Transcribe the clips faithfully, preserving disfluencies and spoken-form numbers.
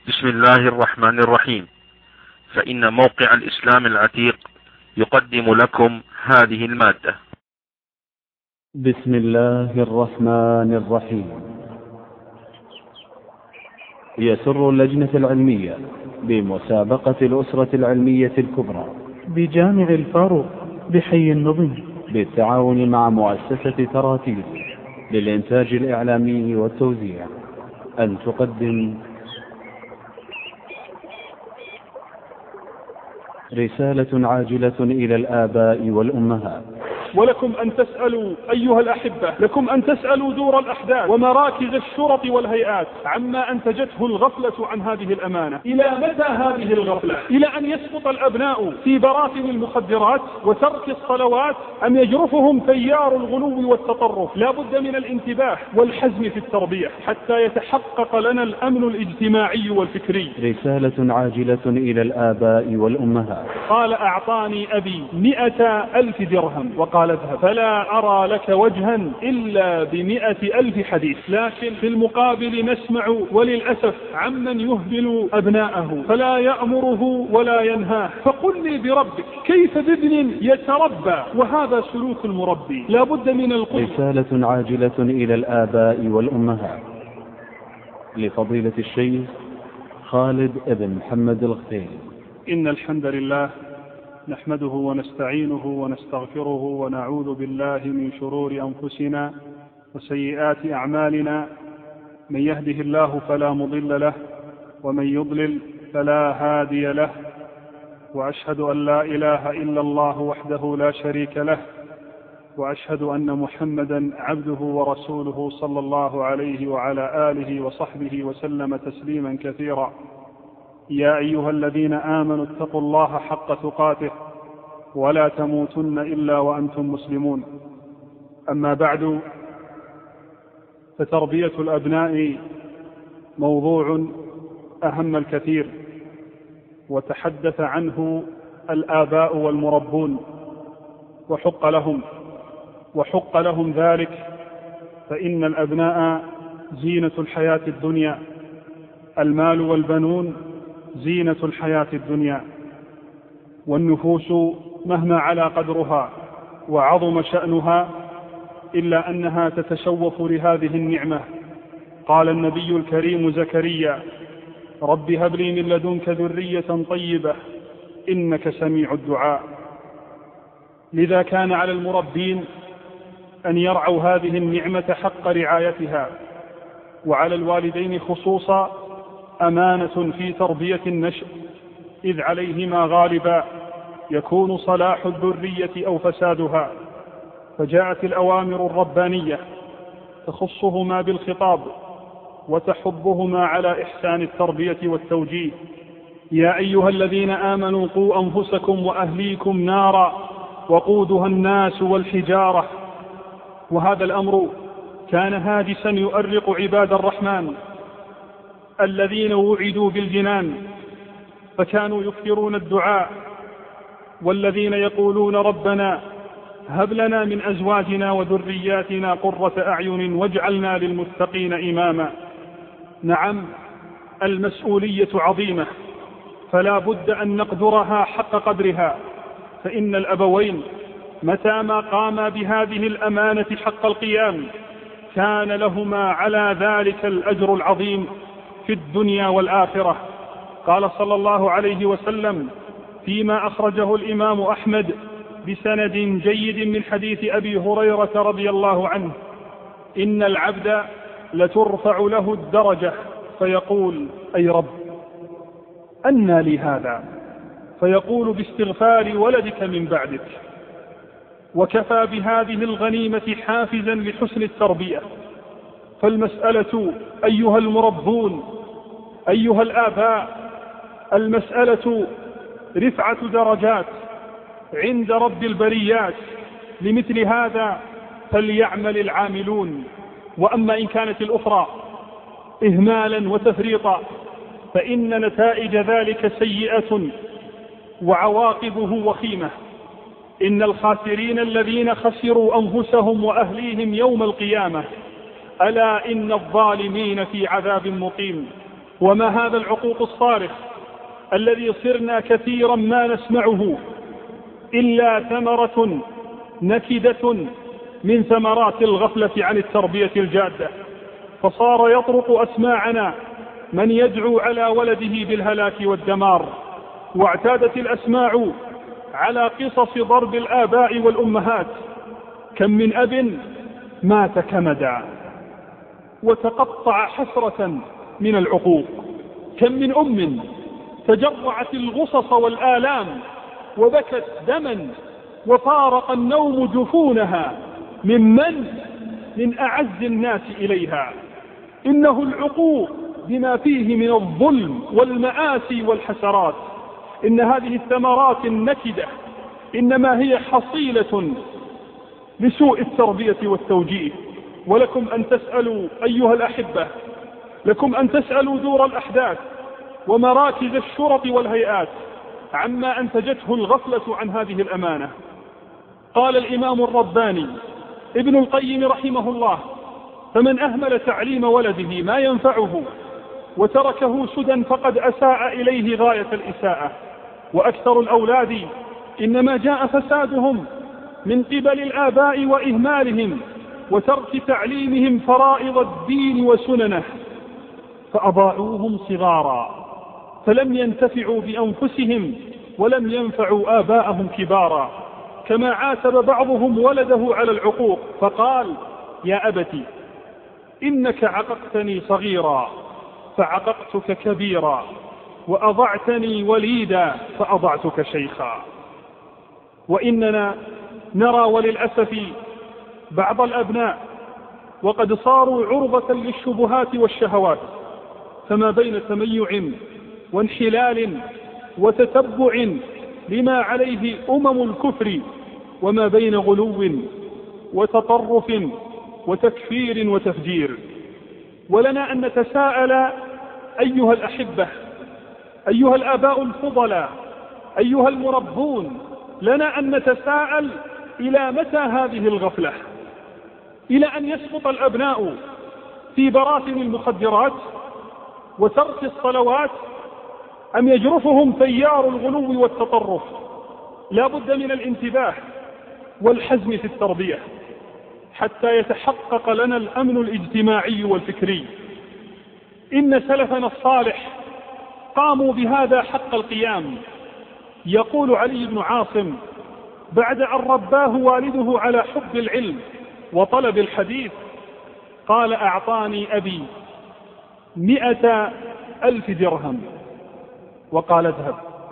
بسم الله الرحمن الرحيم. فإن موقع الإسلام العتيق يقدم لكم هذه المادة. بسم الله الرحمن الرحيم. يسر اللجنة العلمية بمسابقة الأسرة العلمية الكبرى بجامع الفاروق بحي النظم بالتعاون مع مؤسسة تراتيل للإنتاج الإعلامي والتوزيع أن تقدم رسالة عاجلة إلى الآباء والأمهات. ولكم أن تسألوا أيها الأحبة، لكم أن تسألوا دور الأحداث ومراكز الشرط والهيئات عما أنتجته الغفلة عن هذه الأمانة. إلى متى هذه الغفلة؟ إلى أن يسقط الأبناء في براثن المخدرات وترك الصلوات، أم يجرفهم تيار الغلو والتطرف؟ لا بد من الانتباه والحزم في التربية حتى يتحقق لنا الأمن الاجتماعي والفكري. رسالة عاجلة إلى الآباء والأمهات. قال أعطاني أبي مئة ألف درهم وقال اذهب، فلا أرى لك وجها إلا بمئة ألف حديث. لكن في المقابل نسمع وللأسف عمن يهبل أبناءه فلا يأمره ولا ينهاه. فقل لي بربك كيف بابن يتربى وهذا سلوك المربي؟ لا بد من القدوة. رسالة عاجلة إلى الآباء والأمهات لفضيلة الشيخ خالد ابن محمد الغثيل. إن الحمد لله نحمده ونستعينه ونستغفره ونعوذ بالله من شرور أنفسنا وسيئات أعمالنا. من يهده الله فلا مضل له ومن يضلل فلا هادي له، وأشهد أن لا إله إلا الله وحده لا شريك له، وأشهد أن محمدا عبده ورسوله صلى الله عليه وعلى آله وصحبه وسلم تسليما كثيرا. يا أيها الذين آمنوا اتقوا الله حق تقاته ولا تموتن إلا وأنتم مسلمون. أما بعد، فتربية الأبناء موضوع أهم الكثير، وتحدث عنه الآباء والمربون، وحق لهم وحق لهم ذلك، فإن الأبناء زينة الحياة الدنيا. المال والبنون زينة الحياة الدنيا، والنفوس مهما علا قدرها وعظم شأنها إلا أنها تتشوف لهذه النعمة. قال النبي الكريم زكريا: رب هب لي من لدنك ذرية طيبة إنك سميع الدعاء. لذا كان على المربين أن يرعوا هذه النعمة حق رعايتها، وعلى الوالدين خصوصا أمانة في تربية النشء، إذ عليهما غالبا يكون صلاح الذرية أو فسادها. فجاءت الأوامر الربانية تخصهما بالخطاب وتحضهما على إحسان التربية والتوجيه. يا أيها الذين آمنوا قوا أنفسكم وأهليكم نارا وقودها الناس والحجارة. وهذا الأمر كان هاجسا يؤرق عباد الرحمن الذين وعدوا بالجنان، فكانوا يكثرون الدعاء، والذين يقولون ربنا هب لنا من أزواجنا وذرياتنا قرة أعين واجعلنا للمتقين إماما. نعم، المسؤولية عظيمة، فلا بد أن نقدرها حق قدرها، فإن الأبوين متى ما قاما بهذه الأمانة حق القيام كان لهما على ذلك الأجر العظيم في الدنيا والآخرة. قال صلى الله عليه وسلم فيما أخرجه الإمام أحمد بسند جيد من حديث أبي هريرة رضي الله عنه: إن العبد لترفع له الدرجة فيقول: أي رب أنى لي هذا؟ فيقول: باستغفار ولدك من بعدك. وكفى بهذه الغنيمة حافزا لحسن التربية. فالمسألة أيها المربون، أيها الآباء، المسألة رفعة درجات عند رب البريات. لمثل هذا فليعمل العاملون. وأما إن كانت الأخرى إهمالا وتفريطا فإن نتائج ذلك سيئة وعواقبه وخيمة. إن الخاسرين الذين خسروا أنفسهم وأهليهم يوم القيامة، ألا إن الظالمين في عذاب مقيم. وما هذا العقوق الصارخ الذي صرنا كثيرا ما نسمعه إلا ثمرة نكدة من ثمرات الغفلة عن التربية الجادة، فصار يطرق أسماعنا من يدعو على ولده بالهلاك والدمار، واعتادت الأسماع على قصص ضرب الآباء والأمهات. كم من أب مات كمدا وتقطع حسرة من العقوق، كم من أم تجرعت الغصص والآلام وبكت دما وفارق النوم جفونها ممن من أعز الناس إليها. إنه العقوق بما فيه من الظلم والمآسي والحسرات. إن هذه الثمرات النكدة إنما هي حصيلة لسوء التربية والتوجيه. ولكم أن تسألوا أيها الأحبة، لكم أن تسألوا دور الأحداث ومراكز الشرط والهيئات عما أنتجته الغفلة عن هذه الأمانة. قال الإمام الرباني ابن القيم رحمه الله: فمن أهمل تعليم ولده ما ينفعه وتركه سدى فقد أساء إليه غاية الإساءة. وأكثر الأولاد إنما جاء فسادهم من قبل الآباء وإهمالهم وترك تعليمهم فرائض الدين وسننه، فأضاعوهم صغارا فلم ينتفعوا بأنفسهم ولم ينفعوا آباءهم كبارا. كما عاتب بعضهم ولده على العقوق فقال: يا أبتي إنك عققتني صغيرا فعققتك كبيرا، وأضعتني وليدا فأضعتك شيخا. وإننا نرى وللأسف بعض الأبناء وقد صاروا عرضة للشبهات والشهوات، فما بين تميع وانحلال وتتبع لما عليه أمم الكفر، وما بين غلو وتطرف وتكفير وتفجير. ولنا أن نتساءل أيها الأحبة، أيها الآباء الفضلاء، أيها المربون، لنا أن نتساءل: إلى متى هذه الغفلة؟ إلى أن يسقط الأبناء في براثن المخدرات وترك الصلوات، أم يجرفهم تيار الغلو والتطرف؟ لا بد من الانتباه والحزم في التربية حتى يتحقق لنا الأمن الاجتماعي والفكري. إن سلفنا الصالح قاموا بهذا حق القيام. يقول علي بن عاصم بعد أن رباه والده على حب العلم وطلب الحديث، قال: أعطاني أبي مئة ألف درهم وقال: اذهب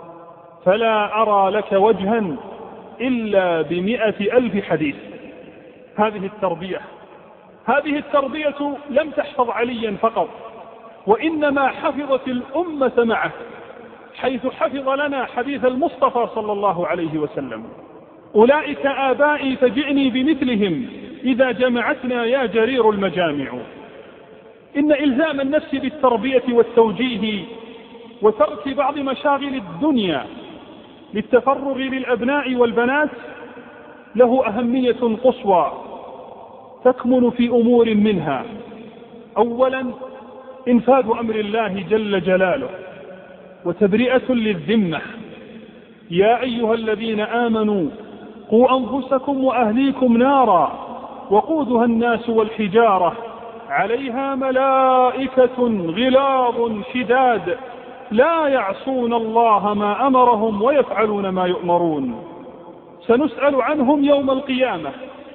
فلا أرى لك وجها إلا بمئة ألف حديث. هذه التربية هذه التربية لم تحفظ عليا فقط، وإنما حفظت الأمة معه، حيث حفظ لنا حديث المصطفى صلى الله عليه وسلم: أولئك آبائي فجئني بمثلهم إذا جمعتنا يا جرير المجامع. إن إلزام النفس بالتربية والتوجيه وترك بعض مشاغل الدنيا للتفرغ للأبناء والبنات له أهمية قصوى تكمن في أمور منها: أولا إنفاذ أمر الله جل جلاله وتبرئة للذمة. يا أيها الذين آمنوا قوا أنفسكم وأهليكم نارا وقودها الناس والحجارة عليها ملائكة غلاظ شداد لا يعصون الله ما أمرهم ويفعلون ما يؤمرون. سنسأل عنهم يوم القيامة،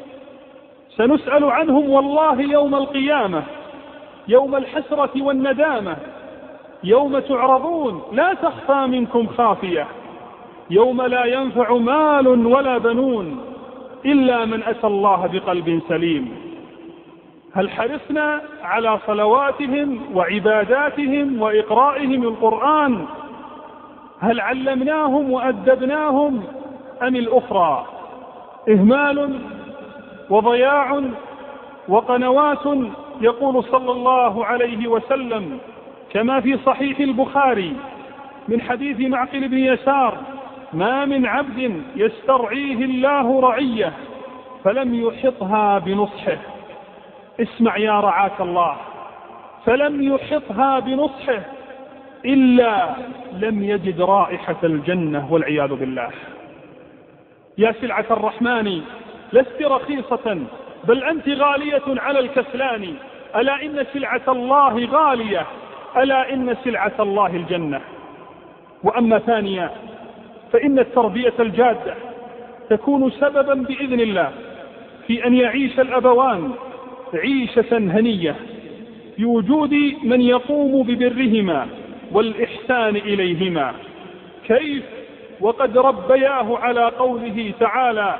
سنسأل عنهم والله يوم القيامة، يوم الحسرة والندامة، يوم تعرضون لا تخفى منكم خافية، يوم لا ينفع مال ولا بنون إلا من أتى الله بقلب سليم. هل حرصنا على صلواتهم وعباداتهم وإقرائهم القرآن؟ هل علمناهم وأدبناهم أم الأخرى؟ إهمال وضياع وقنوات. يقول صلى الله عليه وسلم كما في صحيح البخاري من حديث معقل بن يسار: ما من عبد يسترعيه الله رعية فلم يحطها بنصحه. اسمع يا رعاك الله، فلم يحطها بنصحه إلا لم يجد رائحة الجنة والعياذ بالله. يا سلعة الرحمن لست رخيصة بل أنت غالية على الكسلان، ألا إن سلعة الله غالية، ألا إن سلعة الله الجنة. وأما ثانيا فإن التربية الجادة تكون سببا بإذن الله في أن يعيش الأبوان عيشة هنية بوجود من يقوم ببرهما والإحسان إليهما. كيف وقد ربياه على قوله تعالى: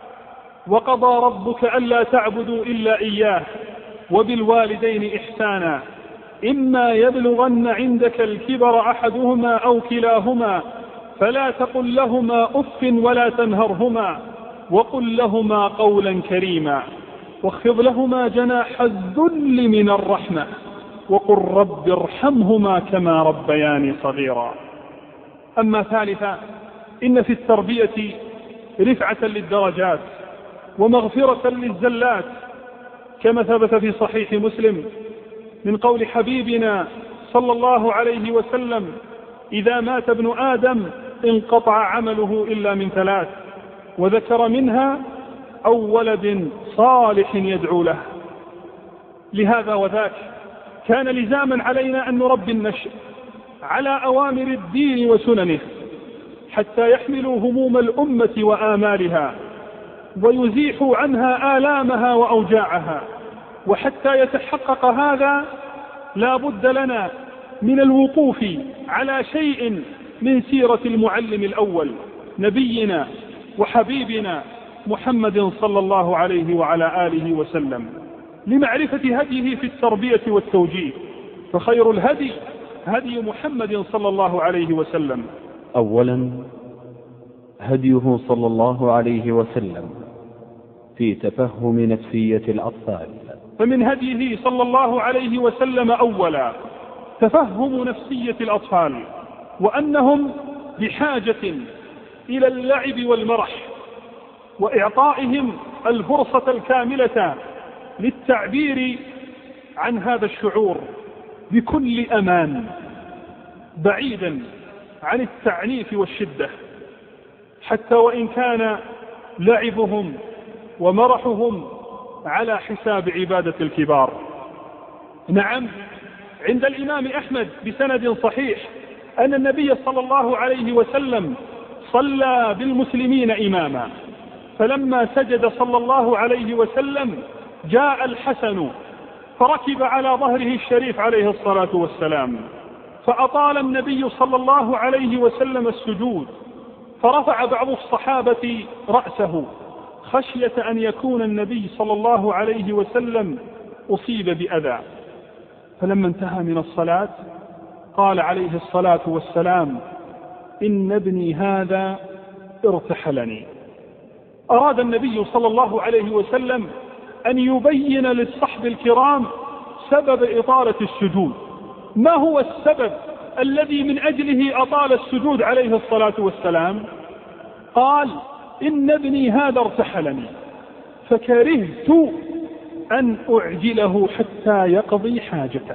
وقضى ربك ألا تعبدوا إلا إياه وبالوالدين إحسانا إما يبلغن عندك الكبر أحدهما أو كلاهما فلا تقل لهما أف ولا تنهرهما وقل لهما قولا كريما واخفض لهما جناح الذل من الرحمة وقل رب ارحمهما كما ربياني صغيرا. أما ثالثا إن في التربية رفعة للدرجات ومغفرة للزلات، كما ثبت في صحيح مسلم من قول حبيبنا صلى الله عليه وسلم: إذا مات ابن آدم انقطع عمله إلا من ثلاث، وذكر منها أو ولد صالح يدعو له. لهذا وذاك كان لزاما علينا أن نربي النشء على أوامر الدين وسننه حتى يحملوا هموم الأمة وآمالها ويزيحوا عنها آلامها وأوجاعها. وحتى يتحقق هذا لا بد لنا من الوقوف على شيء من سيرة المعلم الأول نبينا وحبيبنا محمد صلى الله عليه وعلى آله وسلم لمعرفة هديه في التربية والتوجيه، فخير الهدي هدي محمد صلى الله عليه وسلم. أولا هديه صلى الله عليه وسلم في تفهم نفسية الأطفال، فمن هديه صلى الله عليه وسلم أولا تفهم نفسية الأطفال، وأنهم بحاجة إلى اللعب والمرح وإعطائهم الفرصة الكاملة للتعبير عن هذا الشعور بكل أمان بعيدا عن التعنيف والشدة، حتى وإن كان لعبهم ومرحهم على حساب عبادة الكبار. نعم، عند الإمام أحمد بسند صحيح أن النبي صلى الله عليه وسلم صلى بالمسلمين إماما، فلما سجد صلى الله عليه وسلم جاء الحسن فركب على ظهره الشريف عليه الصلاة والسلام، فأطال النبي صلى الله عليه وسلم السجود، فرفع بعض الصحابة رأسه خشية أن يكون النبي صلى الله عليه وسلم أصيب بأذى. فلما انتهى من الصلاة قال عليه الصلاة والسلام: إن ابني هذا ارتحلني. أراد النبي صلى الله عليه وسلم أن يبين للصحب الكرام سبب إطالة السجود. ما هو السبب الذي من أجله أطال السجود عليه الصلاة والسلام؟ قال: إن ابني هذا ارتحلني فكرهت أن أعجله حتى يقضي حاجته.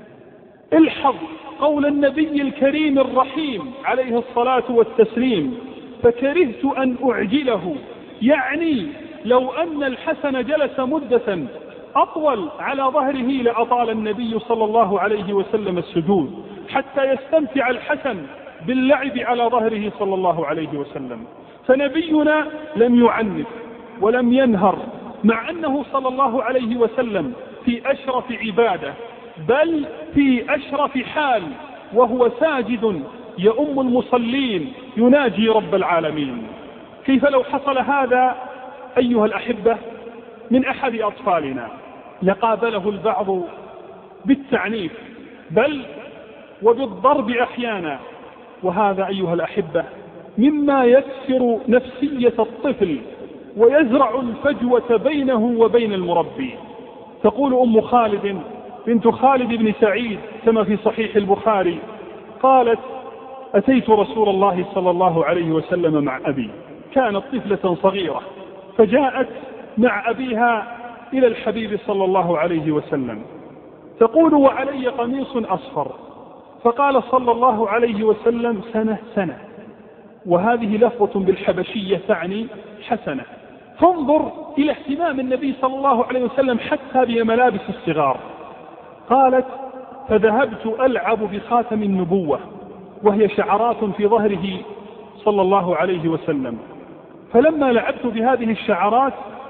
الحظ قول النبي الكريم الرحيم عليه الصلاة والتسليم: فكرهت أن أعجله، يعني لو أن الحسن جلس مدة أطول على ظهره لأطال النبي صلى الله عليه وسلم السجود حتى يستمتع الحسن باللعب على ظهره صلى الله عليه وسلم. فنبينا لم يعنف ولم ينهر، مع أنه صلى الله عليه وسلم في أشرف عبادة، بل في أشرف حال، وهو ساجد يؤم المصلين يناجي رب العالمين. كيف لو حصل هذا أيها الأحبة من أحد أطفالنا؟ لقابله البعض بالتعنيف بل وبالضرب أحيانا، وهذا أيها الأحبة مما يكسر نفسية الطفل ويزرع الفجوة بينه وبين المربي. تقول أم خالد بنت خالد بن سعيد كما في صحيح البخاري قالت: أتيت رسول الله صلى الله عليه وسلم مع أبي، كانت طفلة صغيرة، فجاءت مع أبيها إلى الحبيب صلى الله عليه وسلم، تقول: وعلي قميص أصفر، فقال صلى الله عليه وسلم سنة سنة، وهذه لفظة بالحبشية تعني حسنة. فانظر إلى اهتمام النبي صلى الله عليه وسلم حتى بملابس الصغار. قالت فذهبت ألعب بخاتم النبوة، وهي شعرات في ظهره صلى الله عليه وسلم، فلما لعبت بهذه الشعرات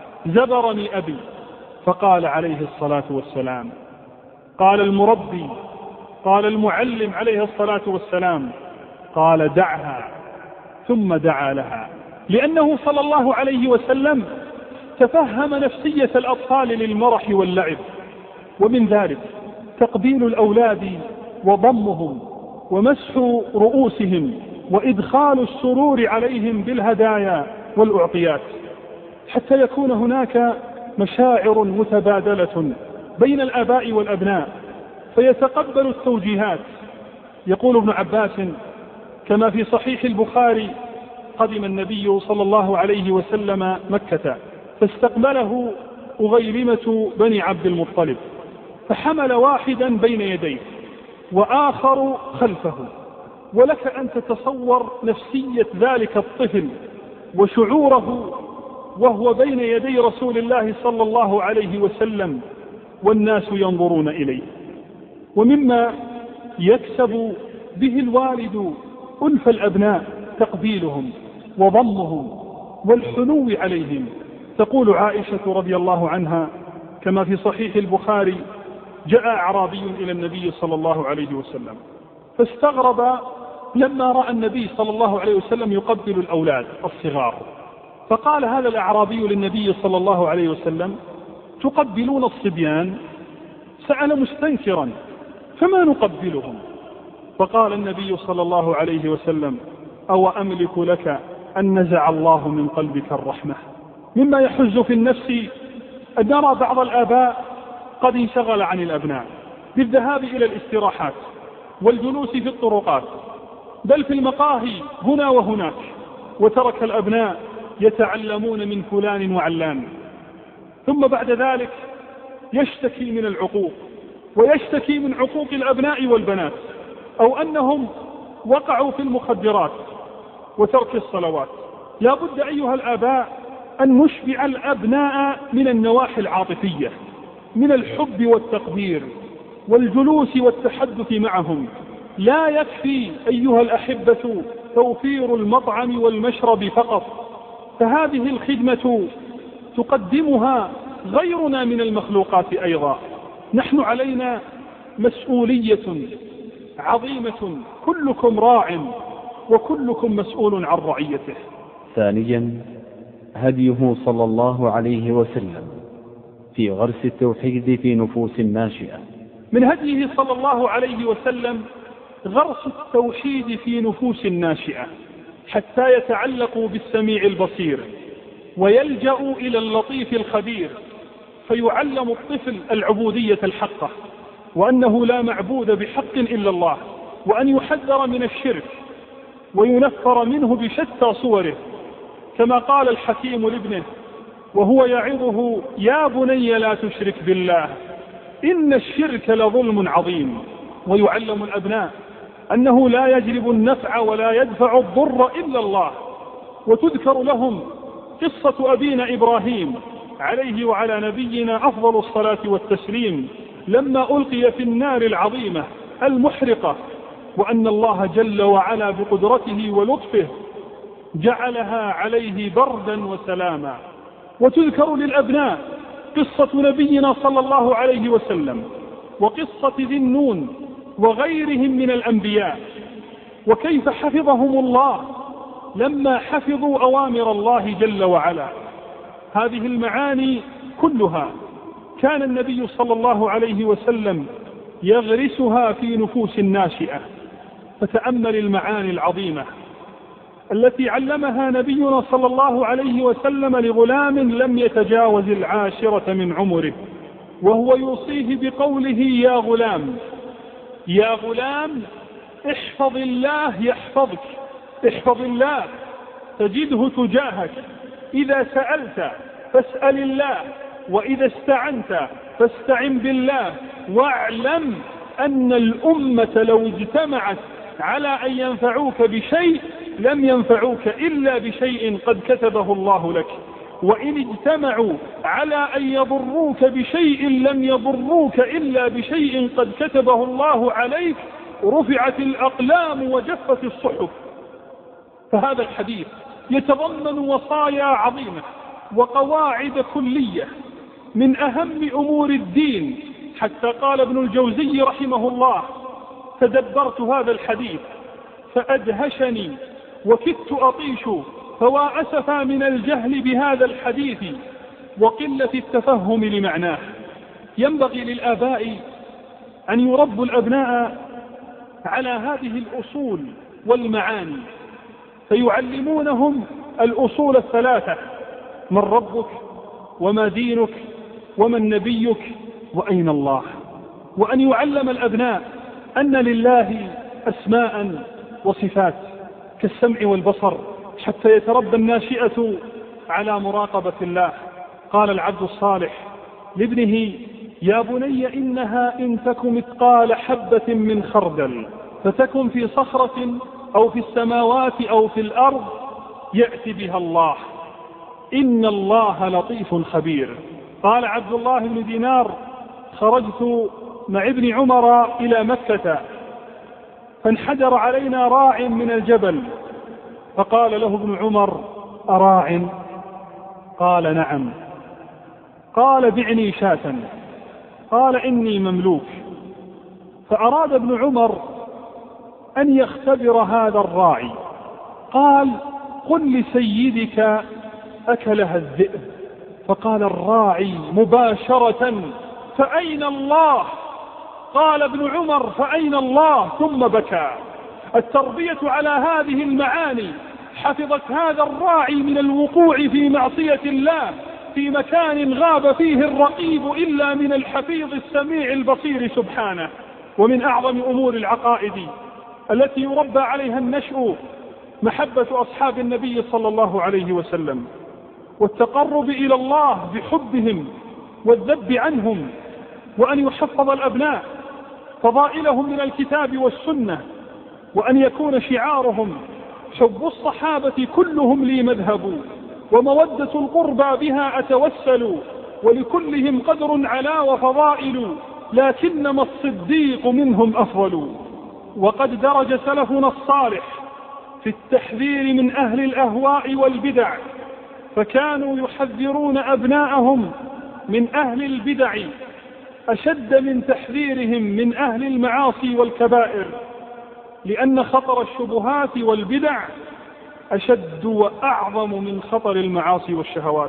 زبرني أبي، فقال عليه الصلاة والسلام، قال المربي، قال المعلم عليه الصلاة والسلام، قال دعها، ثم دعا لها، لأنه صلى الله عليه وسلم تفهم نفسية الأطفال للمرح واللعب، ومن ذلك تقبيل الأولاد وضمهم ومسح رؤوسهم وإدخال السرور عليهم بالهدايا والأعطيات، حتى يكون هناك مشاعر متبادلة بين الآباء والأبناء فيتقبل التوجيهات. يقول ابن عباس كما في صحيح البخاري: قدم النبي صلى الله عليه وسلم مكة فاستقبله أغيلمة بني عبد المطلب، فحمل واحدا بين يديه وآخر خلفه، ولك أن تتصور نفسية ذلك الطفل وشعوره وهو بين يدي رسول الله صلى الله عليه وسلم والناس ينظرون إليه. ومما يكسب به الوالد ألف الأبناء تقبيلهم وضمهم والحنو عليهم. تقول عائشة رضي الله عنها كما في صحيح البخاري: جاء أعرابي إلى النبي صلى الله عليه وسلم فاستغرب لما رأى النبي صلى الله عليه وسلم يقبل الأولاد الصغار، فقال هذا الأعرابي للنبي صلى الله عليه وسلم: تقبلون الصبيان؟ سأل مستنكرا: فما نقبلهم؟ فقال النبي صلى الله عليه وسلم: أو أملك لك أن نزع الله من قلبك الرحمة. مما يحز في النفس أن نرى بعض الآباء قد انشغل عن الأبناء بالذهاب إلى الاستراحات والجلوس في الطرقات بل في المقاهي هنا وهناك، وترك الأبناء يتعلمون من فلان وعلان، ثم بعد ذلك يشتكي من العقوق ويشتكي من عقوق الأبناء والبنات، أو أنهم وقعوا في المخدرات وترك الصلوات. لا بد أيها الآباء أن نشبع الأبناء من النواحي العاطفية، من الحب والتقدير والجلوس والتحدث معهم. لا يكفي أيها الأحبة توفير المطعم والمشرب فقط، فهذه الخدمة تقدمها غيرنا من المخلوقات أيضا. نحن علينا مسؤولية عظيمة، كلكم راع وكلكم مسؤول عن رعيته. ثانيا، هديه صلى الله عليه وسلم في غرس التوحيد في نفوس الناشئة. من هديه صلى الله عليه وسلم غرس التوحيد في نفوس الناشئة حتى يتعلقوا بالسميع البصير ويلجأوا إلى اللطيف الخبير، فيعلم الطفل العبودية الحقة، وأنه لا معبود بحق إلا الله، وأن يحذر من الشرك وينفر منه بشتى صوره، كما قال الحكيم لابنه وهو يعظه: يا بني لا تشرك بالله إن الشرك لظلم عظيم. ويعلم الأبناء أنه لا يجلب النفع ولا يدفع الضر إلا الله. وتذكر لهم قصة أبينا إبراهيم عليه وعلى نبينا أفضل الصلاة والتسليم لما ألقي في النار العظيمة المحرقة، وأن الله جل وعلا بقدرته ولطفه جعلها عليه بردا وسلاما. وتذكر للأبناء قصة نبينا صلى الله عليه وسلم وقصة ذي النون وغيرهم من الأنبياء، وكيف حفظهم الله لما حفظوا أوامر الله جل وعلا. هذه المعاني كلها كان النبي صلى الله عليه وسلم يغرسها في نفوس الناشئة. فتأمل المعاني العظيمة التي علمها نبينا صلى الله عليه وسلم لغلام لم يتجاوز العاشرة من عمره، وهو يوصيه بقوله: يا غلام يا غلام احفظ الله يحفظك، احفظ الله تجده تجاهك، إذا سألت فاسأل الله، وإذا استعنت فاستعن بالله، واعلم أن الأمة لو اجتمعت على أن ينفعوك بشيء لم ينفعوك إلا بشيء قد كتبه الله لك، وإن اجتمعوا على أن يضروك بشيء لم يضروك إلا بشيء قد كتبه الله عليك، رفعت الأقلام وجفت الصحف. فهذا الحديث يتضمن وصايا عظيمة وقواعد كلية من أهم أمور الدين، حتى قال ابن الجوزي رحمه الله: تدبرت هذا الحديث فأدهشني وكدت أطيش، فوا أسفا من الجهل بهذا الحديث وقلة التفهم لمعناه. ينبغي للآباء أن يربوا الأبناء على هذه الأصول والمعاني، فيعلمونهم الأصول الثلاثة: من ربك، وما دينك، ومن نبيك، وأين الله. وأن يعلم الأبناء أن لله أسماء وصفات كالسمع والبصر، حتى يتربى الناشئة على مراقبة الله. قال العبد الصالح لابنه: يا بني إنها إن تك مثقال حبة من خردل فتكن في صخرة أو في السماوات أو في الأرض يأتي بها الله، إن الله لطيف خبير. قال عبد الله بن دينار: خرجت مع ابن عمر إلى مكة فانحدر علينا راع من الجبل، فقال له ابن عمر: أراع؟ قال: نعم. قال: بعني شاة. قال: إني مملوك. فأراد ابن عمر أن يختبر هذا الراعي، قال: قل لسيدك أكلها الذئب. فقال الراعي مباشرة: فأين الله؟ قال ابن عمر: فأين الله؟ ثم بكى. التربية على هذه المعاني حفظت هذا الراعي من الوقوع في معصية الله في مكان غاب فيه الرقيب إلا من الحفيظ السميع البصير سبحانه. ومن أعظم أمور العقائد التي يربى عليها النشء محبة أصحاب النبي صلى الله عليه وسلم، والتقرب إلى الله بحبهم والذب عنهم، وأن يحفظ الأبناء فضائلهم من الكتاب والسنة، وأن يكون شعارهم: حب الصحابة كلهم لي مذهب، ومودة القربى بها أتوسل، ولكلهم قدر علا وفضائل، لكنما الصديق منهم أفضل. وقد درج سلفنا الصالح في التحذير من أهل الأهواء والبدع، فكانوا يحذرون أبناءهم من أهل البدع أشد من تحذيرهم من أهل المعاصي والكبائر، لأن خطر الشبهات والبدع أشد وأعظم من خطر المعاصي والشهوات.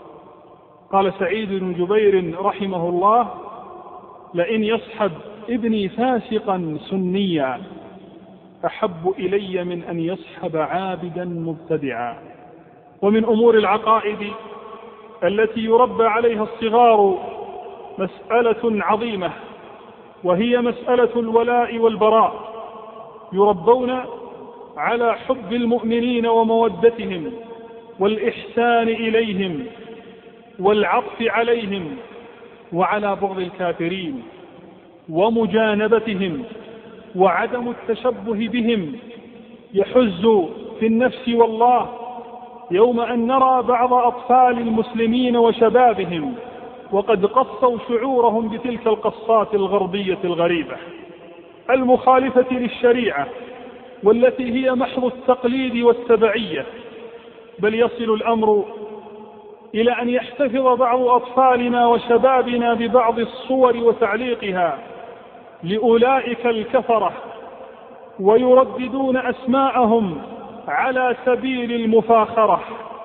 قال سعيد بن جبير رحمه الله: لئن يصحب ابني فاسقا سنيا أحب إلي من أن يصحب عابدا مبتدعا. ومن أمور العقائد التي يربى عليها الصغار مسألة عظيمة، وهي مسألة الولاء والبراء. يربون على حب المؤمنين ومودتهم والإحسان إليهم والعطف عليهم، وعلى بغض الكافرين ومجانبتهم وعدم التشبه بهم. يحز في النفس والله يوم أن نرى بعض أطفال المسلمين وشبابهم وقد قصوا شعورهم بتلك القصات الغربية الغريبة المخالفة للشريعة، والتي هي محض التقليد والتبعية. بل يصل الأمر إلى أن يحتفظ بعض أطفالنا وشبابنا ببعض الصور وتعليقها لأولئك الكفرة، ويرددون أسماءهم على سبيل المفاخرة.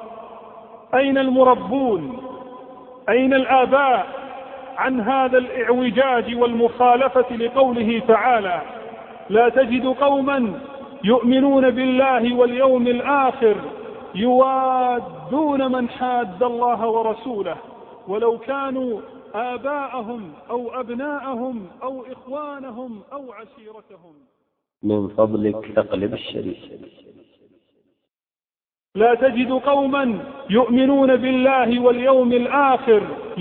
أين المربون؟ أين الآباء عن هذا الإعوجاج والمخالفة لقوله تعالى: لا تجد قوما يؤمنون بالله واليوم الآخر يوادون من حاد الله ورسوله ولو كانوا آباءهم أو أبناءهم أو إخوانهم أو عشيرتهم. من فضلك تقلب الشريف. لا تجد قوما يؤمنون بالله واليوم الآخر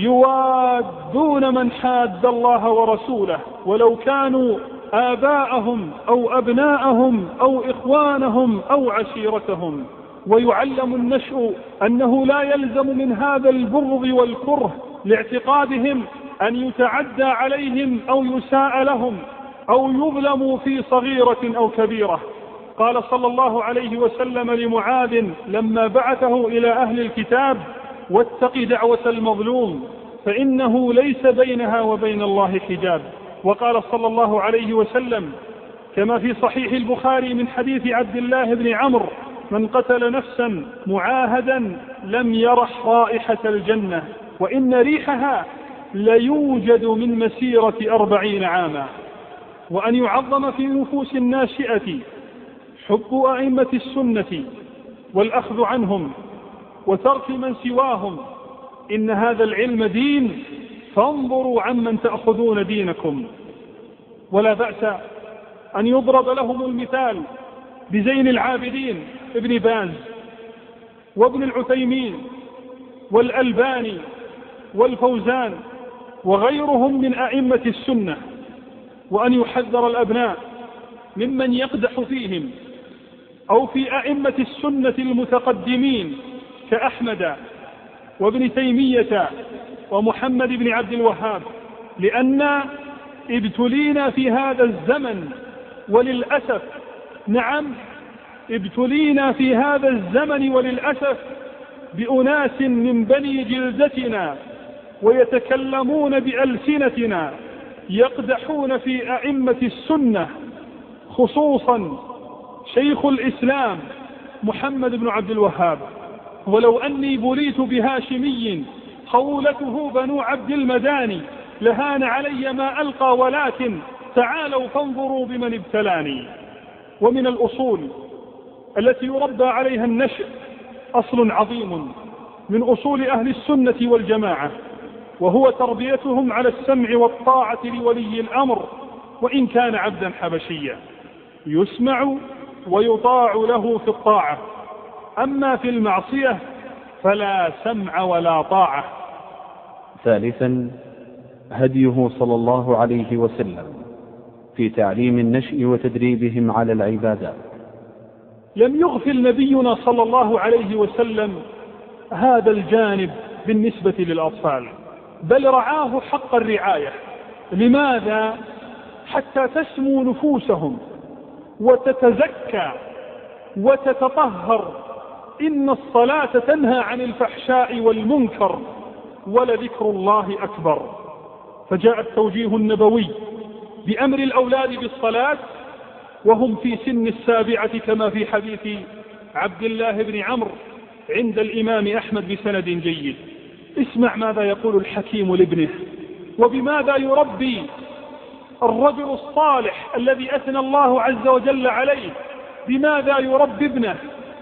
يوادون من حاد الله ورسوله ولو كانوا آباءهم أو أبناءهم أو إخوانهم أو عشيرتهم. ويعلم النشء أنه لا يلزم من هذا البغض والكره لاعتقادهم أن يتعدى عليهم أو يساء لهم أو يظلموا في صغيرة أو كبيرة. قال صلى الله عليه وسلم لمعاذ لما بعثه إلى أهل الكتاب: واتق دعوة المظلوم فإنه ليس بينها وبين الله حجاب. وقال صلى الله عليه وسلم كما في صحيح البخاري من حديث عبد الله بن عمرو: من قتل نفسا معاهدا لم يرح رائحة الجنة وإن ريحها ليوجد من مسيرة أربعين عاما. وأن يعظم في نفوس الناشئة حب أئمة السنة والأخذ عنهم وترك من سواهم. إن هذا العلم دين، فانظروا عمن تأخذون دينكم. ولا بأس أن يضرب لهم المثال بزين العابدين ابن باز وابن العثيمين والألباني والفوزان وغيرهم من أئمة السنة، وأن يحذر الأبناء ممن يقدح فيهم أو في أئمة السنة المتقدمين كأحمد وابن تيمية ومحمد بن عبد الوهاب، لأن ابتلينا في هذا الزمن وللأسف، نعم ابتلينا في هذا الزمن وللأسف بأناس من بني جلدتنا ويتكلمون بألسنتنا يقدحون في أئمة السنة، خصوصا شيخ الإسلام محمد بن عبد الوهاب. ولو أني بليت بهاشمي خولته بنو عبد المداني لهان علي ما ألقى، ولكن تعالوا فانظروا بمن ابتلاني. ومن الأصول التي يربى عليها النشء أصل عظيم من أصول أهل السنة والجماعة، وهو تربيتهم على السمع والطاعة لولي الأمر وإن كان عبدا حبشيا، يسمع ويطاع له في الطاعة، أما في المعصية فلا سمع ولا طاعة. ثالثا هديه صلى الله عليه وسلم في تعليم النشء وتدريبهم على العبادات. لم يغفل نبينا صلى الله عليه وسلم هذا الجانب بالنسبة للأطفال، بل رعاه حق الرعاية. لماذا؟ حتى تسمو نفوسهم وتتزكى وتتطهر. إن الصلاة تنهى عن الفحشاء والمنكر ولذكر الله أكبر. فجاء التوجيه النبوي بأمر الأولاد بالصلاة وهم في سن السابعة، كما في حديث عبد الله بن عمرو عند الإمام أحمد بسند جيد. اسمع ماذا يقول الحكيم لابنه، وبماذا يربي الرجل الصالح الذي أثنى الله عز وجل عليه، بماذا يربي ابنه: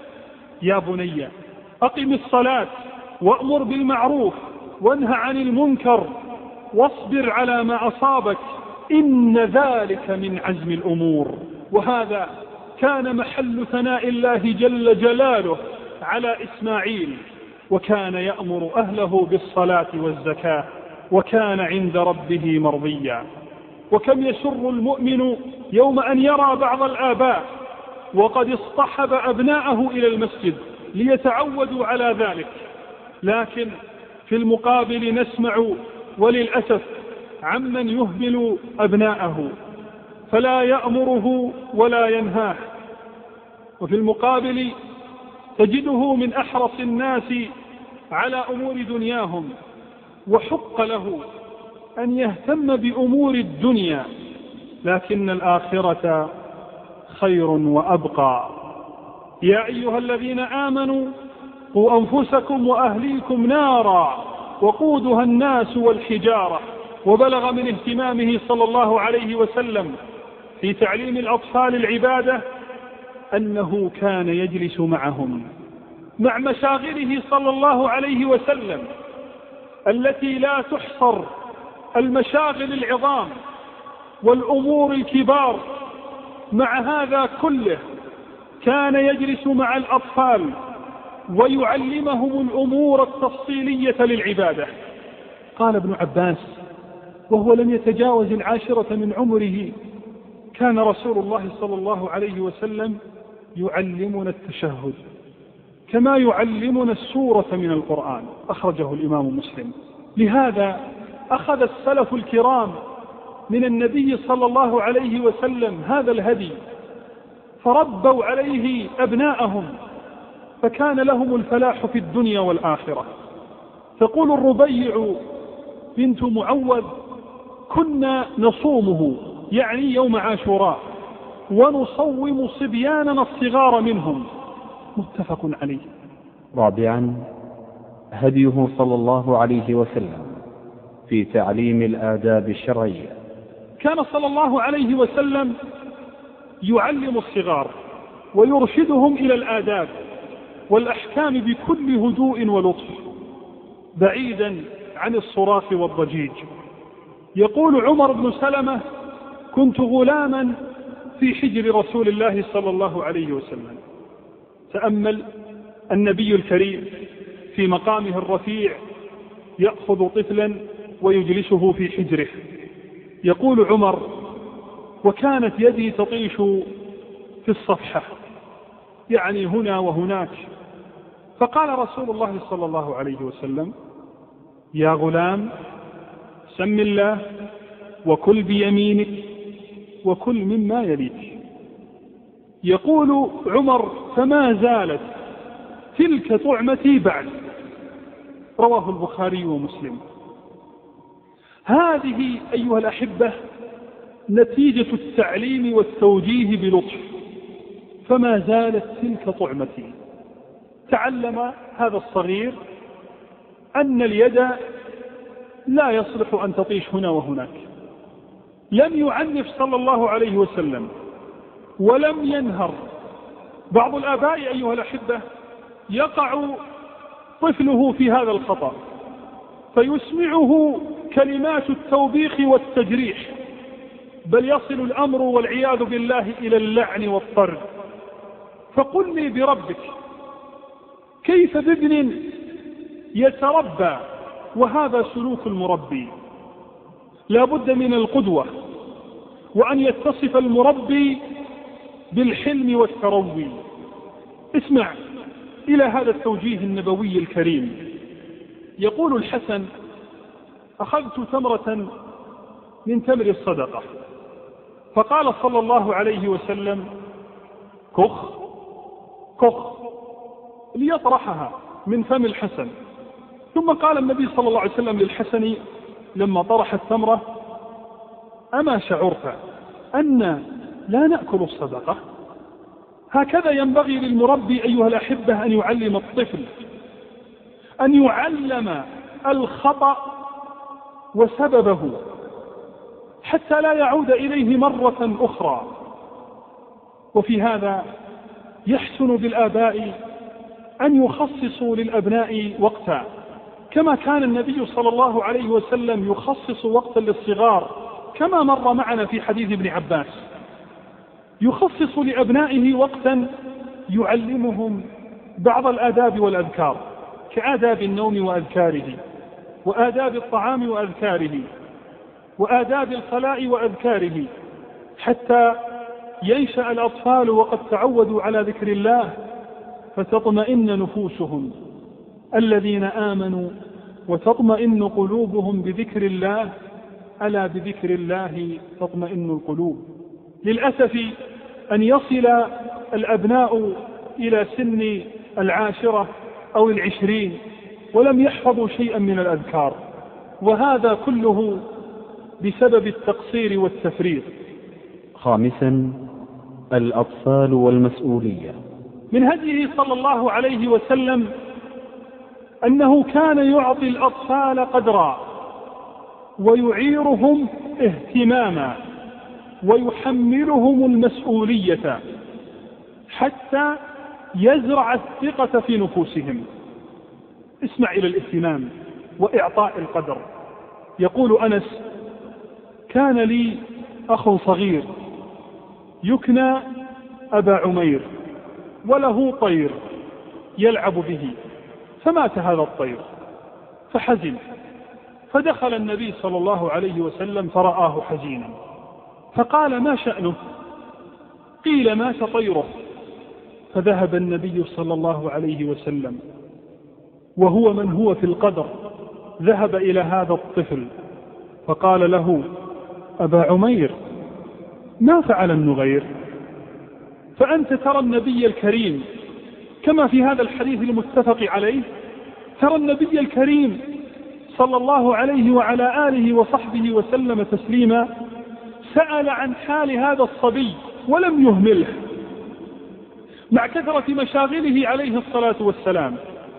يا بني أقم الصلاة وأمر بالمعروف وانهى عن المنكر واصبر على ما أصابك إن ذلك من عزم الأمور. وهذا كان محل ثناء الله جل جلاله على إسماعيل، وكان يأمر أهله بالصلاة والزكاة وكان عند ربه مرضيا. وكم يسر المؤمن يوم أن يرى بعض الآباء وقد اصطحب أبناءه إلى المسجد ليتعودوا على ذلك، لكن في المقابل نسمع وللأسف عمن يهمل أبناءه فلا يأمره ولا ينهاه، وفي المقابل تجده من أحرص الناس على أمور دنياهم، وحق له أن يهتم بأمور الدنيا، لكن الآخرة خير وأبقى. يا أيها الذين آمنوا قوا أنفسكم وأهليكم نارا وقودها الناس والحجارة. وبلغ من اهتمامه صلى الله عليه وسلم في تعليم الأطفال العبادة أنه كان يجلس معهم مع مشاغله صلى الله عليه وسلم التي لا تحصر، المشاغل العظام والأمور الكبار. مع هذا كله كان يجلس مع الأطفال ويعلمهم الأمور التفصيلية للعبادة. قال ابن عباس وهو لم يتجاوز العاشرة من عمره: كان رسول الله صلى الله عليه وسلم يعلمنا التشهد كما يعلمنا السورة من القرآن. أخرجه الإمام مسلم. لهذا أخذ السلف الكرام من النبي صلى الله عليه وسلم هذا الهدي فربوا عليه أبناءهم، فكان لهم الفلاح في الدنيا والآخرة. تقول الربيع بنت معوذ: كنا نصومه، يعني يوم عاشوراء، ونصوم صبياننا الصغار منهم. متفق عليه. رابعا، هديه صلى الله عليه وسلم في تعليم الآداب الشرعية. كان صلى الله عليه وسلم يعلم الصغار ويرشدهم إلى الآداب والأحكام بكل هدوء ولطف، بعيدا عن الصراخ والضجيج. يقول عمر بن سلمة: كنت غلاما في حجر رسول الله صلى الله عليه وسلم. تأمل النبي الكريم في مقامه الرفيع يأخذ طفلا ويجلسه في حجره. يقول عمر: وكانت يدي تطيش في الصفحة، يعني هنا وهناك. فقال رسول الله صلى الله عليه وسلم: يا غلام، سم الله وكل بيمينك وكل مما يليك. يقول عمر: فما زالت تلك طعمتي بعد. رواه البخاري ومسلم. هذه أيها الأحبة نتيجة التعليم والتوجيه بلطف. فما زالت تلك طعمتي. تعلم هذا الصغير أن اليد لا يصلح أن تطيش هنا وهناك. لم يعنف صلى الله عليه وسلم ولم ينهر. بعض الآباء أيها الأحبة يقع طفله في هذا الخطأ فيسمعه كلمات التوبيخ والتجريح، بل يصل الأمر والعياذ بالله إلى اللعن والطرد. فقل لي بربك، كيف بابن يتربى وهذا سلوك المربي؟ لا بد من القدوة، وأن يتصف المربي بالحلم والتروي. اسمع إلى هذا التوجيه النبوي الكريم. يقول الحسن: أخذت تمرة من تمر الصدقة، فقال صلى الله عليه وسلم: كخ كخ، ليطرحها من فم الحسن. ثم قال النبي صلى الله عليه وسلم للحسن لما طرح التمرة: أما شعرت أن لا نأكل الصدقة؟ هكذا ينبغي للمربي أيها الأحبة أن يعلم الطفل، أن يعلم الخطأ وسببه حتى لا يعود إليه مرة أخرى. وفي هذا يحسن بالآباء أن يخصصوا للأبناء وقتا، كما كان النبي صلى الله عليه وسلم يخصص وقتا للصغار، كما مر معنا في حديث ابن عباس. يخصص لأبنائه وقتا يعلمهم بعض الآداب والأذكار، كآداب النوم وأذكاره، وآداب الطعام وأذكاره، وآداب الخلاء وأذكاره، حتى ينشأ الأطفال وقد تعودوا على ذكر الله فتطمئن نفوسهم. الذين آمنوا وتطمئن قلوبهم بذكر الله، ألا بذكر الله تطمئن القلوب. للأسف أن يصل الأبناء إلى سن العاشرة أو العشرين ولم يحفظوا شيئا من الأذكار، وهذا كله بسبب التقصير والتفريط. خامسا، الأطفال والمسؤولية. من هديه صلى الله عليه وسلم أنه كان يعطي الأطفال قدرا ويعيرهم اهتماما ويحملهم المسؤولية حتى يزرع الثقة في نفوسهم. اسمع إلى الاهتمام وإعطاء القدر. يقول أنس: كان لي أخ صغير يكنى أبا عمير، وله طير يلعب به، فمات هذا الطير فحزن، فدخل النبي صلى الله عليه وسلم فرآه حزينا، فقال: ما شأنه؟ قيل: مات طيره. فذهب النبي صلى الله عليه وسلم وهو من هو في القدر، ذهب إلى هذا الطفل فقال له: أبا عمير، ما فعل النغير؟ فأنت ترى النبي الكريم كما في هذا الحديث المتفق عليه، ترى النبي الكريم صلى الله عليه وعلى آله وصحبه وسلم تسليما سأل عن حال هذا الصبي ولم يهمله مع كثرة مشاغله عليه الصلاة والسلام.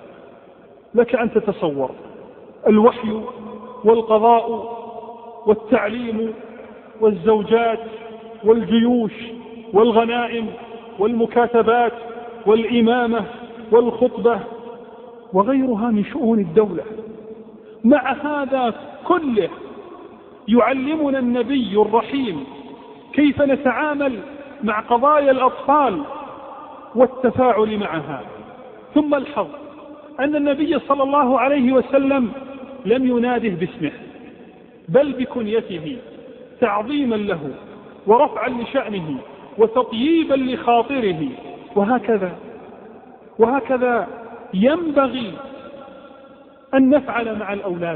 لك أن تتصور الوحي والقضاء والتعليم والزوجات والجيوش والغنائم والمكاتبات والإمامة والخطبة وغيرها من شؤون الدولة، مع هذا كله يعلمنا النبي الرحيم كيف نتعامل مع قضايا الأطفال والتفاعل معها. ثم الحظ أن النبي صلى الله عليه وسلم لم يناده باسمه بل بكنيته تعظيما له ورفعا لشأنه وتطييبا لخاطره. وهكذا وهكذا ينبغي أن نفعل مع الأولاد،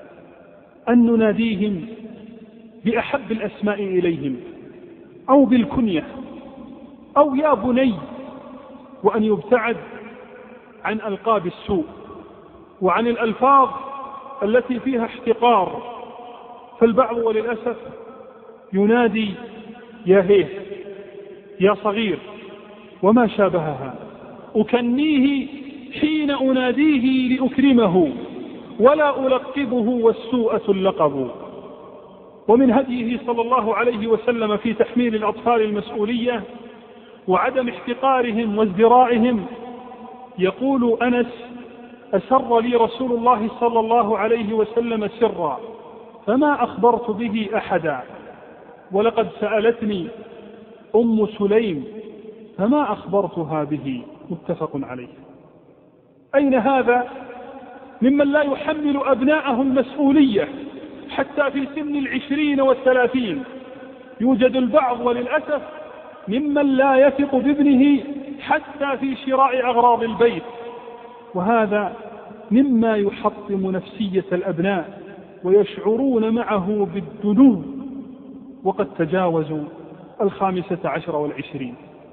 أن نناديهم بأحب الأسماء إليهم أو بالكنية أو يا بني، وأن يبتعد عن ألقاب السوء وعن الألفاظ التي فيها احتقار. فالبعض وللأسف ينادي يا هيه، يا صغير، وما شابهها، أكنيه حين أناديه لأكرمه ولا ألقبه والسوءة اللقب. ومن هديه صلى الله عليه وسلم في تحميل الأطفال المسؤولية وعدم احتقارهم وازدرائهم، يقول أنس: أسر لي رسول الله صلى الله عليه وسلم سرا فما أخبرت به أحدا، ولقد سألتني أم سليم فما أخبرتها به. متفق عليه. أين هذا ممن لا يحمل أبناءه المسؤولية حتى في سن العشرين والثلاثين؟ يوجد البعض وللأسف ممن لا يثق بابنه حتى في شراء أغراض البيت، وهذا مما يحطم نفسية الأبناء ويشعرون معه بالدنو وقد تجاوزوا الخامسة عشر والعشرين.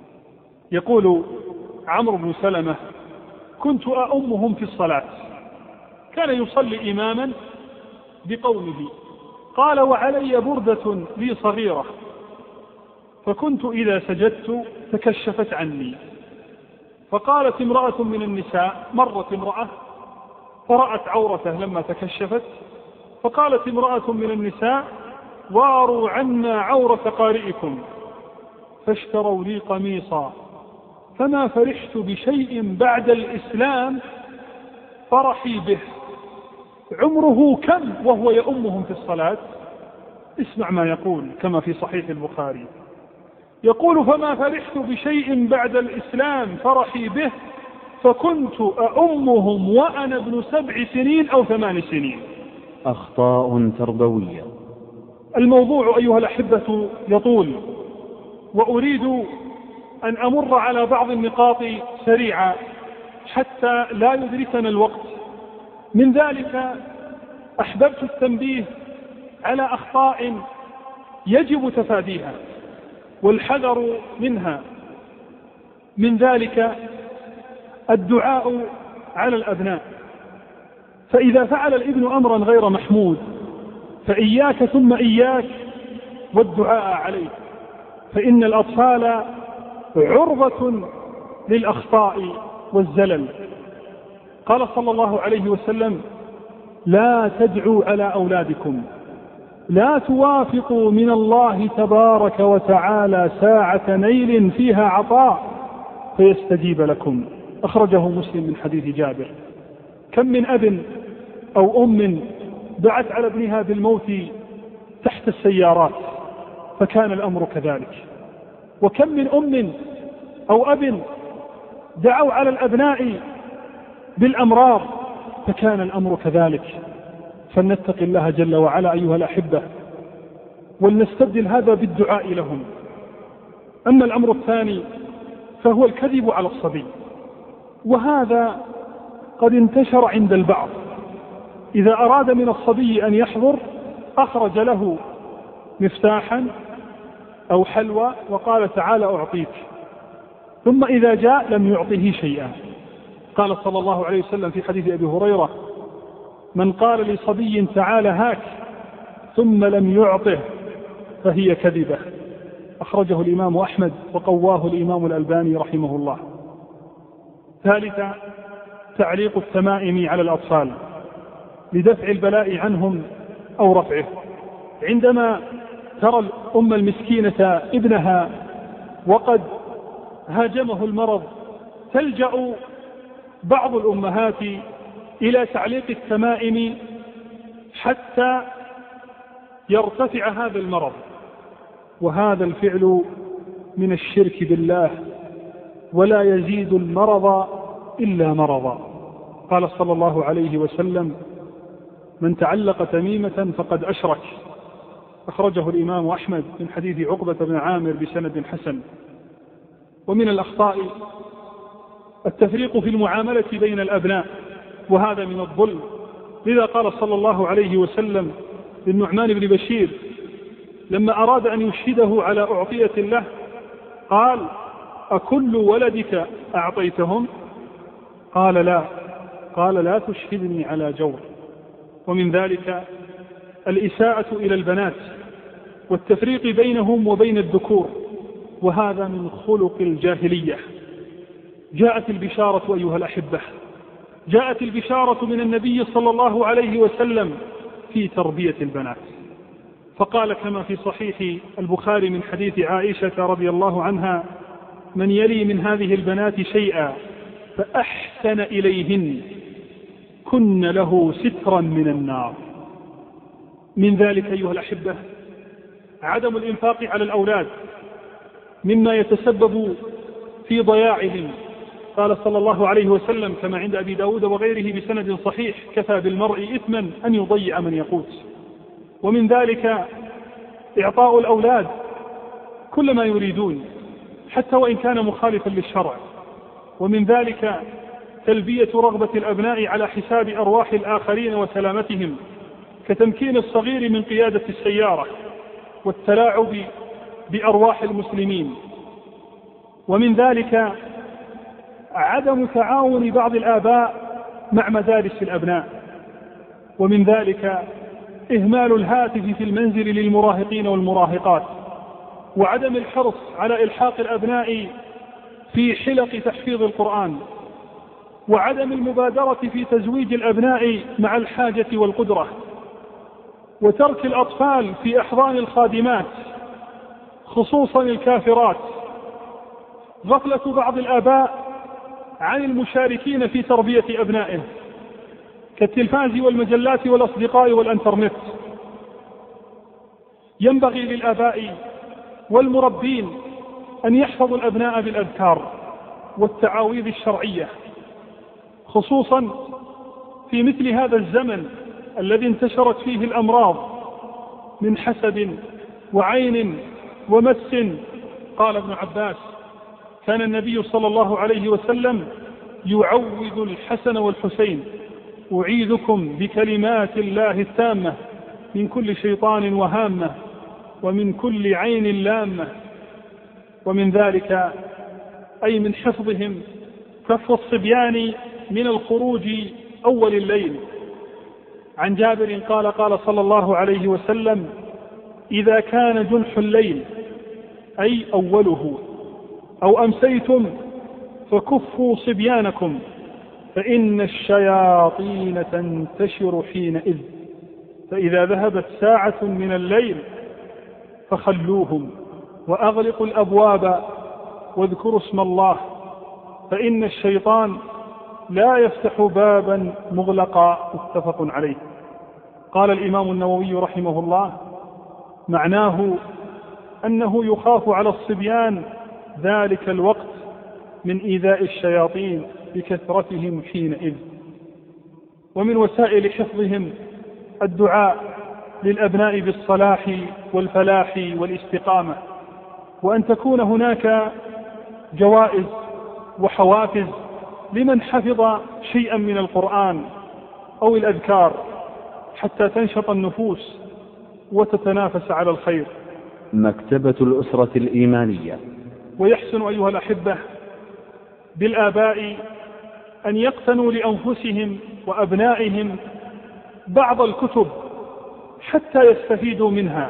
يقول عمرو بن سلمة: كنت أؤمهم في الصلاة، كان يصلي إماما بقومه، قال: وعلي بردة لي صغيرة، فكنت إذا سجدت تكشفت عني، فقالت امرأة من النساء، مرت امرأة فرأت عورته لما تكشفت، فقالت امرأة من النساء: واروا عنا عورة قارئكم، فاشتروا لي قميصا، فما فرحت بشيء بعد الإسلام فرحي به. عمره كم وهو يؤمهم في الصلاة؟ اسمع ما يقول كما في صحيح البخاري، يقول: فما فرحت بشيء بعد الإسلام فرحي به، فكنت أؤمهم وأنا ابن سبع سنين أو ثمان سنين. أخطاء تربوية. الموضوع أيها الأحبة يطول، وأريد أن أمر على بعض النقاط سريعة حتى لا يدركنا الوقت. من ذلك أحببت التنبيه على أخطاء يجب تفاديها والحذر منها. من ذلك الدعاء على الأبناء، فإذا فعل الابن أمرا غير محمود فإياك ثم إياك والدعاء عليه، فإن الأطفال عرضة للأخطاء والزلل. قال صلى الله عليه وسلم: لا تدعوا على أولادكم، لا توافقوا من الله تبارك وتعالى ساعة نيل فيها عطاء فيستجيب لكم. أخرجه مسلم من حديث جابر. كم من أب أو أم دعت على ابنها بالموت تحت السيارات فكان الأمر كذلك، وكم من أم أو أب دعوا على الأبناء بالأمراض فكان الأمر كذلك. فلنتق الله جل وعلا أيها الأحبة، ولنستبدل هذا بالدعاء لهم. أما الأمر الثاني فهو الكذب على الصبي، وهذا قد انتشر عند البعض. إذا أراد من الصبي أن يحضر أخرج له مفتاحا أو حلوى وقال تعالى أعطيك، ثم إذا جاء لم يعطه شيئا. قال صلى الله عليه وسلم في حديث أبي هريرة: من قال لصبي تعالى هاك ثم لم يعطه فهي كذبة. أخرجه الإمام أحمد وقواه الإمام الألباني رحمه الله. ثالثا، تعليق التمائم على الأطفال لدفع البلاء عنهم أو رفعه. عندما ترى الأم المسكينة ابنها وقد هاجمه المرض تلجأ بعض الأمهات إلى تعليق التمائم حتى يرتفع هذا المرض، وهذا الفعل من الشرك بالله، ولا يزيد المرض إلا مرضا. قال صلى الله عليه وسلم: من تعلق تميمة فقد أشرك. أخرجه الإمام أحمد من حديث عقبة بن عامر بسند حسن. ومن الأخطاء التفريق في المعاملة بين الأبناء، وهذا من الظلم. لذا قال صلى الله عليه وسلم للنعمان بن بشير لما أراد أن يشهده على أعطية له قال: أكل ولدك أعطيتهم؟ قال: لا. قال: لا تشهدني على جور. ومن ذلك الإساءة إلى البنات والتفريق بينهم وبين الذكور، وهذا من خلق الجاهلية. جاءت البشارة أيها الأحبة، جاءت البشارة من النبي صلى الله عليه وسلم في تربية البنات، فقال كما في صحيح البخاري من حديث عائشة رضي الله عنها: من يلي من هذه البنات شيئا فأحسن إليهن كن له سترا من النار. من ذلك أيها الأحبة عدم الإنفاق على الأولاد، مما يتسبب في ضياعهم. قال صلى الله عليه وسلم كما عند أبي داود وغيره بسند صحيح: كفى بالمرء إثما أن يضيع من يقوت. ومن ذلك إعطاء الأولاد كل ما يريدون حتى وإن كان مخالفا للشرع. ومن ذلك تلبية رغبة الأبناء على حساب أرواح الآخرين وسلامتهم، كتمكين الصغير من قيادة السيارة والتلاعب بأرواح المسلمين. ومن ذلك عدم تعاون بعض الآباء مع مدارس الأبناء. ومن ذلك إهمال الهاتف في المنزل للمراهقين والمراهقات، وعدم الحرص على إلحاق الأبناء في حلق تحفيظ القرآن، وعدم المبادرة في تزويج الأبناء مع الحاجة والقدرة، وترك الأطفال في أحضان الخادمات خصوصا الكافرات، غفلة بعض الآباء عن المشاركين في تربية أبنائه كالتلفاز والمجلات والأصدقاء والإنترنت. ينبغي للآباء والمربين أن يحفظوا الأبناء بالأذكار والتعاويذ الشرعية، خصوصا في مثل هذا الزمن الذي انتشرت فيه الأمراض من حسد وعين ومس. قال ابن عباس: كان النبي صلى الله عليه وسلم يعوذ الحسن والحسين: أعيذكم بكلمات الله التامة من كل شيطان وهامة ومن كل عين لامة. ومن ذلك أي من حفظهم كف الصبيان من الخروج أول الليل. عن جابر قال: قال صلى الله عليه وسلم: إذا كان جنح الليل أي أوله أو أمسيتم فكفوا صبيانكم فإن الشياطين تنتشر حينئذ، فإذا ذهبت ساعة من الليل فخلوهم وأغلقوا الأبواب واذكروا اسم الله، فإن الشيطان لا يفتح بابا مغلقا. متفق عليه. قال الإمام النووي رحمه الله: معناه أنه يخاف على الصبيان ذلك الوقت من إيذاء الشياطين بكثرتهم حينئذ. ومن وسائل حفظهم الدعاء للأبناء بالصلاح والفلاح والاستقامة، وأن تكون هناك جوائز وحوافز لمن حفظ شيئا من القرآن أو الأذكار حتى تنشط النفوس وتتنافس على الخير. مكتبة الأسرة الإيمانية. ويحسن أيها الأحبة بالآباء أن يقتنوا لأنفسهم وأبنائهم بعض الكتب حتى يستفيدوا منها.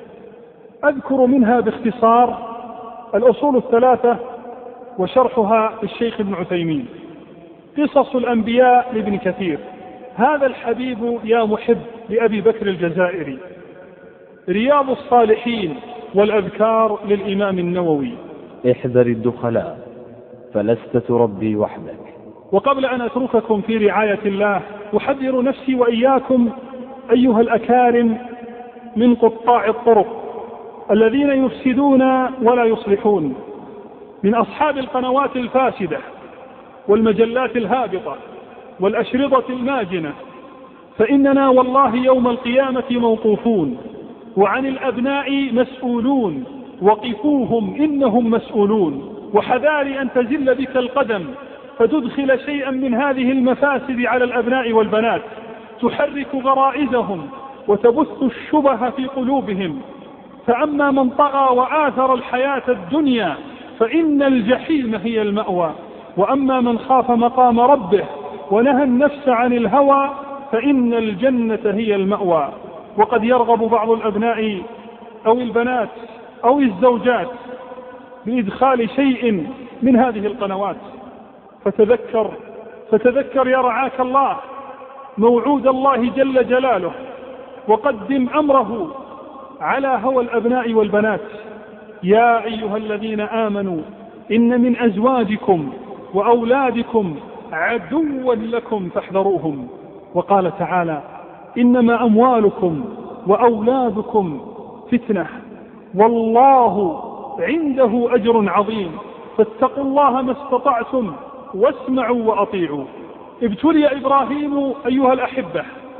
أذكر منها باختصار الأصول الثلاثة وشرحها للشيخ ابن عثيمين، قصص الأنبياء لابن كثير، هذا الحبيب يا محب لأبي بكر الجزائري، رياض الصالحين والأذكار للإمام النووي، احذر الدخلاء فلست تربي وحدك. وقبل أن أترككم في رعاية الله أحذر نفسي وإياكم أيها الأكارم من قطاع الطرق الذين يفسدون ولا يصلحون، من أصحاب القنوات الفاسدة والمجلات الهابطة والأشرطة الماجنة، فإننا والله يوم القيامة موقوفون، وعن الأبناء مسؤولون، وقفوهم إنهم مسؤولون، وحذاري أن تزل بك القدم فتدخل شيئا من هذه المفاسد على الأبناء والبنات تحرك غرائزهم وتبث الشبه في قلوبهم. فأما من طغى وآثر الحياة الدنيا فإن الجحيم هي المأوى، وأما من خاف مقام ربه ونهى النفس عن الهوى فإن الجنة هي المأوى. وقد يرغب بعض الأبناء أو البنات أو الزوجات بإدخال شيء من هذه القنوات، فتذكر فتذكر يا رعاك الله موعود الله جل جلاله، وقدم أمره على هوى الأبناء والبنات. يا أيها الذين آمنوا إن من أزواجكم وأولادكم عدوا لكم فاحذروهم. وقال تعالى إنما أموالكم وأولادكم فتنة والله عنده أجر عظيم فاتقوا الله ما استطعتم واسمعوا وأطيعوا. ابتلي إبراهيم أيها الأحبة،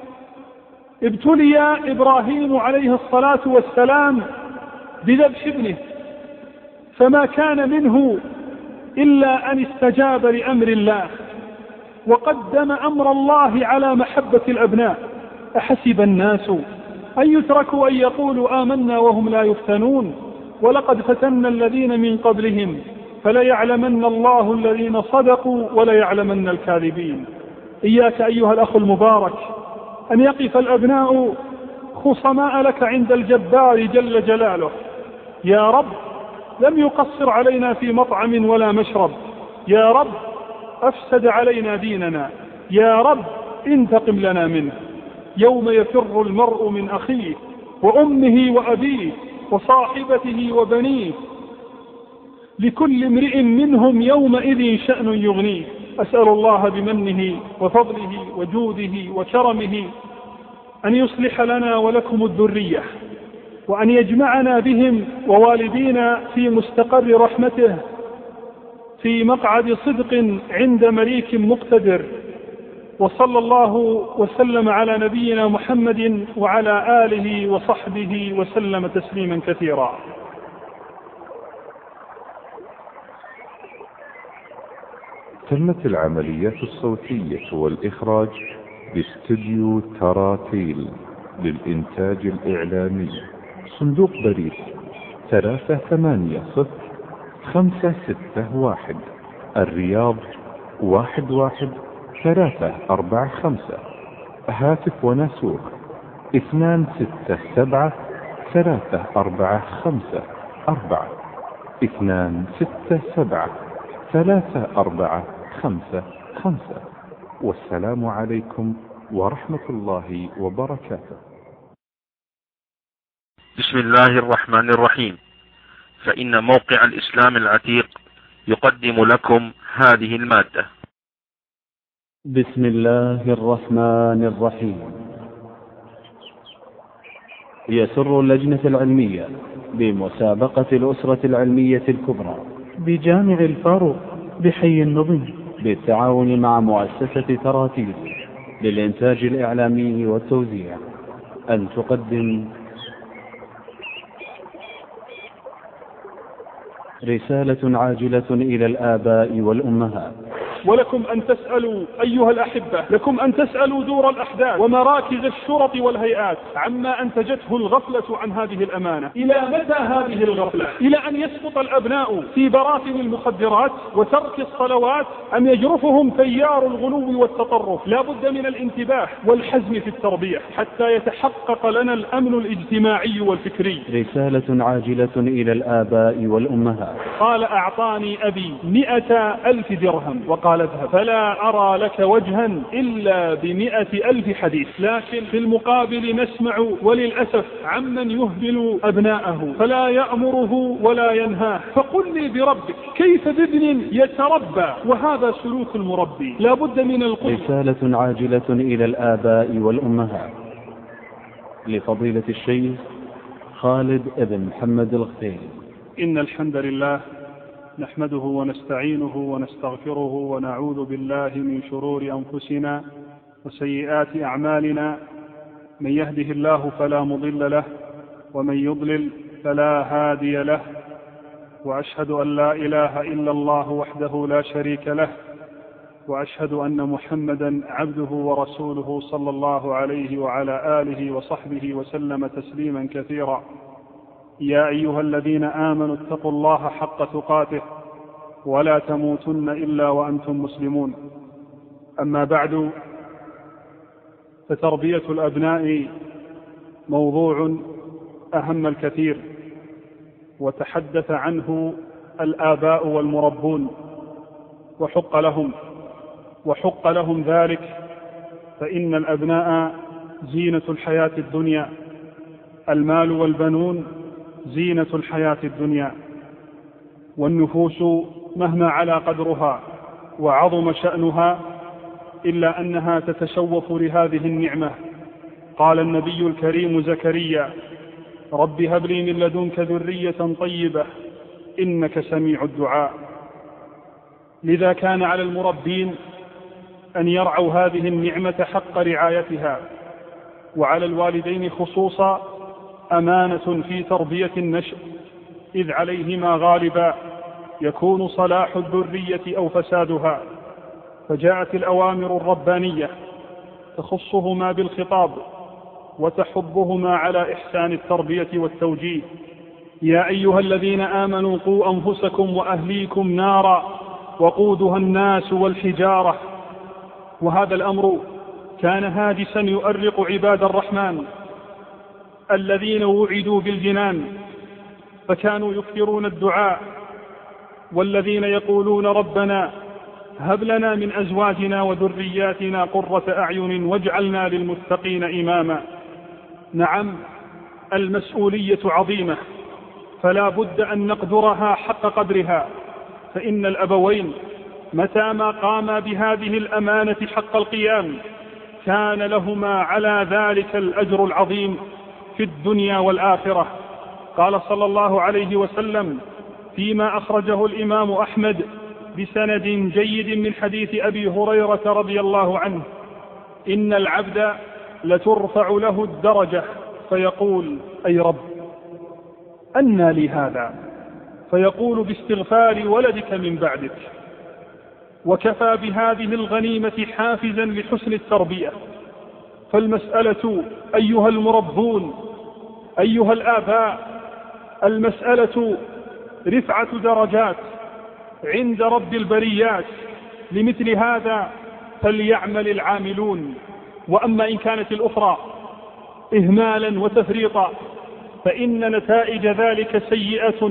ابتلي إبراهيم عليه الصلاة والسلام بذبح ابنه، فما كان منه إلا أن استجاب لأمر الله وقدم أمر الله على محبة الأبناء. أحسب الناس أن يتركوا أن يقولوا آمنا وهم لا يفتنون ولقد فتنا الذين من قبلهم فليعلمن الله الذين صدقوا وليعلمن الكاذبين. إياك أيها الأخ المبارك أن يقف الأبناء خصماء لك عند الجبار جل جلاله. يا رب لم يقصر علينا في مطعم ولا مشرب، يا رب أفسد علينا ديننا، يا رب انتقم لنا منه. يوم يفر المرء من أخيه وأمه وأبيه وصاحبته وبنيه لكل امرئ منهم يومئذ شأن يغنيه. أسأل الله بمنه وفضله وجوده وكرمه أن يصلح لنا ولكم الذرية، وأن يجمعنا بهم ووالدينا في مستقر رحمته في مقعد صدق عند مليك مقتدر. وصلى الله وسلم على نبينا محمد وعلى آله وصحبه وسلم تسليما كثيرا. تمت العمليات الصوتية والإخراج باستديو تراتيل للإنتاج الإعلامي، صندوق بريد ثلاثة ثمانية صفر خمسة ستة واحد، الرياض واحد واحد ثلاثة أربعة خمسة، هاتف وناسوخ اثنان ستة سبعة ثلاثة أربعة خمسة أربعة اثنان ستة سبعة ثلاثة أربعة خمسة خمسة. والسلام عليكم ورحمة الله وبركاته. بسم الله الرحمن الرحيم. فإن موقع الإسلام العتيق يقدم لكم هذه المادة. بسم الله الرحمن الرحيم. يسر اللجنة العلمية بمسابقة الأسرة العلمية الكبرى بجامع الفاروق بحي النظيم بالتعاون مع مؤسسة تراتيل للإنتاج الإعلامي والتوزيع أن تقدم رسالة عاجلة إلى الآباء والأمهات. ولكم أن تسألوا أيها الأحبة، لكم أن تسألوا دور الأحداث ومراكز الشرط والهيئات عما أنتجته الغفلة عن هذه الأمانة. إلى متى هذه الغفلة؟ إلى أن يسقط الأبناء في براثن المخدرات وترك الصلوات، أم يجرفهم تيار الغلو والتطرف؟ لا بد من الانتباه والحزم في التربية حتى يتحقق لنا الأمن الاجتماعي والفكري. رسالة عاجلة إلى الآباء والأمهات. قال أعطاني أبي مئة ألف درهم وقال اذهب، فلا أرى لك وجها إلا بمئة ألف حديث. لكن في المقابل نسمع وللأسف عمن يهمل أبناءه فلا يأمره ولا ينهاه. فقل لي بربك كيف بابن يتربى وهذا سلوك المربي؟ لا بد من القدوة. رسالة عاجلة إلى الآباء والأمهات لفضيلة الشيخ خالد ابن محمد الغفيري. إن الحمد لله نحمده ونستعينه ونستغفره ونعوذ بالله من شرور أنفسنا وسيئات أعمالنا، من يهده الله فلا مضل له ومن يضلل فلا هادي له، وأشهد أن لا إله إلا الله وحده لا شريك له، وأشهد أن محمدا عبده ورسوله صلى الله عليه وعلى آله وصحبه وسلم تسليما كثيرا. يا أيها الذين آمنوا اتقوا الله حق تقاته ولا تموتن إلا وأنتم مسلمون. أما بعد، فتربية الأبناء موضوع أهم الكثير، وتحدث عنه الآباء والمربون، وحق لهم وحق لهم ذلك، فإن الأبناء زينة الحياة الدنيا، المال والبنون زينة الحياة الدنيا، والنفوس مهما علا قدرها وعظم شأنها إلا أنها تتشوف لهذه النعمة. قال النبي الكريم زكريا: رب هب لي من لدنك ذرية طيبة إنك سميع الدعاء. لذا كان على المربين أن يرعوا هذه النعمة حق رعايتها، وعلى الوالدين خصوصا أمانة في تربية النشء، إذ عليهما غالبا يكون صلاح الذرية أو فسادها. فجاءت الأوامر الربانية تخصهما بالخطاب وتحضهما على إحسان التربية والتوجيه. يا أيها الذين آمنوا قوا أنفسكم وأهليكم نارا وقودها الناس والحجارة. وهذا الأمر كان هاجسا يؤرق عباد الرحمن الذين وعدوا بالجنان، فكانوا يكثرون الدعاء، والذين يقولون ربنا هب لنا من أزواجنا وذرياتنا قرة أعين واجعلنا للمتقين إماما. نعم، المسؤولية عظيمة، فلا بد أن نقدرها حق قدرها، فإن الأبوين متى ما قاما بهذه الأمانة حق القيام كان لهما على ذلك الأجر العظيم في الدنيا والآخرة. قال صلى الله عليه وسلم فيما أخرجه الإمام أحمد بسند جيد من حديث أبي هريرة رضي الله عنه: إن العبد لترفع له الدرجة فيقول: أي رب أنى لي هذا؟ فيقول: باستغفار ولدك من بعدك. وكفى بهذه الغنيمة حافزا لحسن التربية. فالمسألة أيها المربون، أيها الآباء، المسألة رفعة درجات عند رب البريات. لمثل هذا فليعمل العاملون. وأما إن كانت الأخرى إهمالا وتفريطا فإن نتائج ذلك سيئة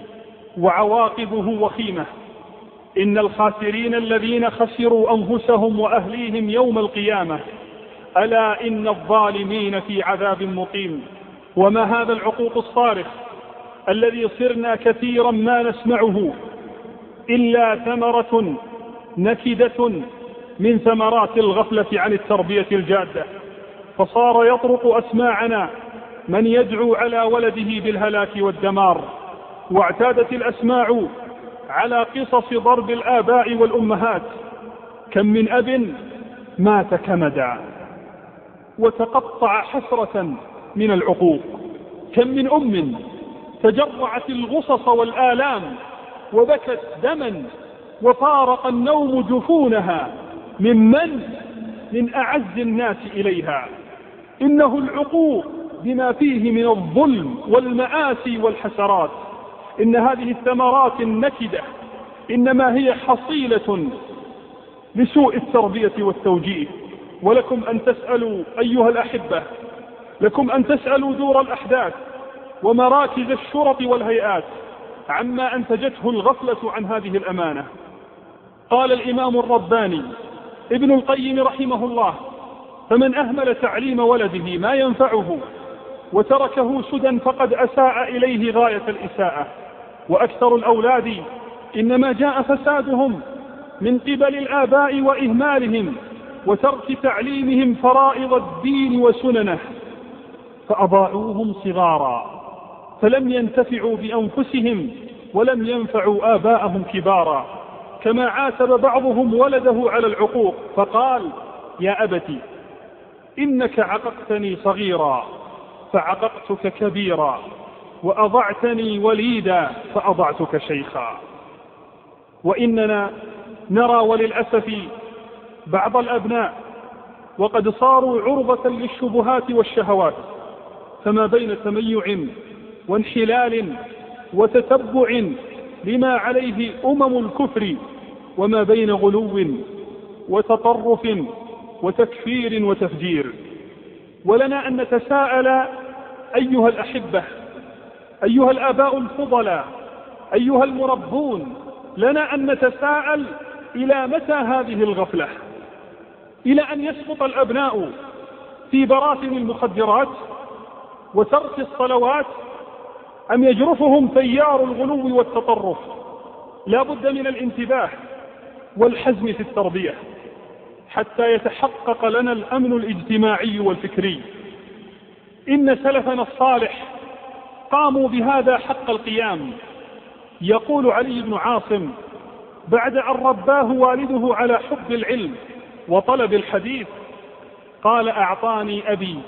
وعواقبه وخيمة. إن الخاسرين الذين خسروا أنفسهم وأهليهم يوم القيامة، ألا إن الظالمين في عذاب مقيم. وما هذا العقوق الصارخ الذي صرنا كثيرا ما نسمعه إلا ثمرة نكدة من ثمرات الغفلة عن التربية الجادة. فصار يطرق أسماعنا من يدعو على ولده بالهلاك والدمار، واعتادت الأسماع على قصص ضرب الآباء والأمهات كم من أب مات كمدا وتقطع حسرة من العقوق، كم من أم تجرعت الغصص والآلام وبكت دما وفارق النوم جفونها ممن من أعز الناس إليها. إنه العقوق بما فيه من الظلم والمآسي والحسرات. إن هذه الثمرات النكدة إنما هي حصيلة لسوء التربية والتوجيه. ولكم أن تسألوا أيها الأحبة، لكم أن تسألوا دور الأحداث ومراكز الشرط والهيئات عما أنتجته الغفلة عن هذه الأمانة. قال الإمام الرباني ابن القيم رحمه الله: فمن أهمل تعليم ولده ما ينفعه وتركه سدى فقد أساء إليه غاية الإساءة. وأكثر الأولاد إنما جاء فسادهم من قبل الآباء وإهمالهم وترك تعليمهم فرائض الدين وسننه، فأضاعوهم صغارا فلم ينتفعوا بأنفسهم ولم ينفعوا آباءهم كبارا. كما عاتب بعضهم ولده على العقوق فقال: يا أبت إنك عققتني صغيرا فعققتك كبيرا، وأضعتني وليدا فأضعتك شيخا. وإننا نرى وللأسف بعض الأبناء وقد صاروا عرضة للشبهات والشهوات، فما بين تميع وانحلال وتتبع لما عليه أمم الكفر، وما بين غلو وتطرف وتكفير وتفجير. ولنا أن نتساءل أيها الأحبة، أيها الآباء الفضلاء، أيها المربون، لنا أن نتساءل: إلى متى هذه الغفلة؟ إلى أن يسقط الأبناء في براثن المخدرات وترك الصلوات، أم يجرفهم تيار الغلو والتطرف؟ لا بد من الانتباه والحزم في التربية حتى يتحقق لنا الأمن الاجتماعي والفكري. إن سلفنا الصالح قاموا بهذا حق القيام. يقول علي بن عاصم بعد أن رباه والده على حب العلم وطلب الحديث، قال: أعطاني أبي